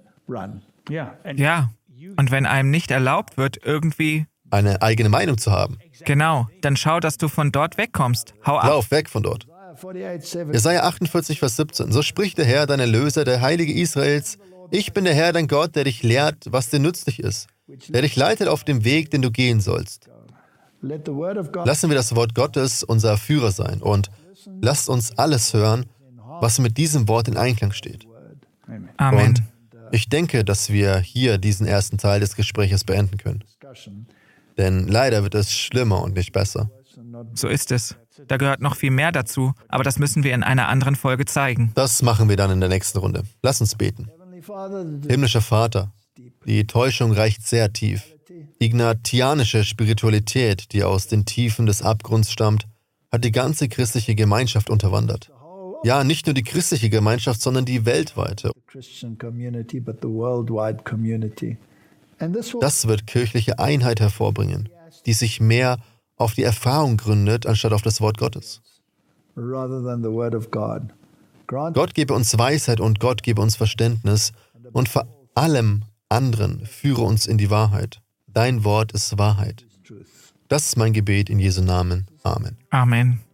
Ja, und wenn einem nicht erlaubt wird, irgendwie eine eigene Meinung zu haben. Genau, dann schau, dass du von dort wegkommst. Hau ab. Lauf weg von dort. Jesaja 48, Vers 17. So spricht der Herr, dein Erlöser, der Heilige Israels. Ich bin der Herr, dein Gott, der dich lehrt, was dir nützlich ist, der dich leitet auf dem Weg, den du gehen sollst. Lassen wir das Wort Gottes unser Führer sein und lasst uns alles hören, was mit diesem Wort in Einklang steht. Amen. Und ich denke, dass wir hier diesen ersten Teil des Gespräches beenden können. Denn leider wird es schlimmer und nicht besser. So ist es. Da gehört noch viel mehr dazu, aber das müssen wir in einer anderen Folge zeigen. Das machen wir dann in der nächsten Runde. Lass uns beten. Himmlischer Vater, die Täuschung reicht sehr tief. Ignatianische Spiritualität, die aus den Tiefen des Abgrunds stammt, hat die ganze christliche Gemeinschaft unterwandert. Ja, nicht nur die christliche Gemeinschaft, sondern die weltweite. Das wird kirchliche Einheit hervorbringen, die sich mehr auf die Erfahrung gründet, anstatt auf das Wort Gottes. Gott gebe uns Weisheit und Gott gebe uns Verständnis und vor allem anderen führe uns in die Wahrheit. Dein Wort ist Wahrheit. Das ist mein Gebet in Jesu Namen. Amen. Amen.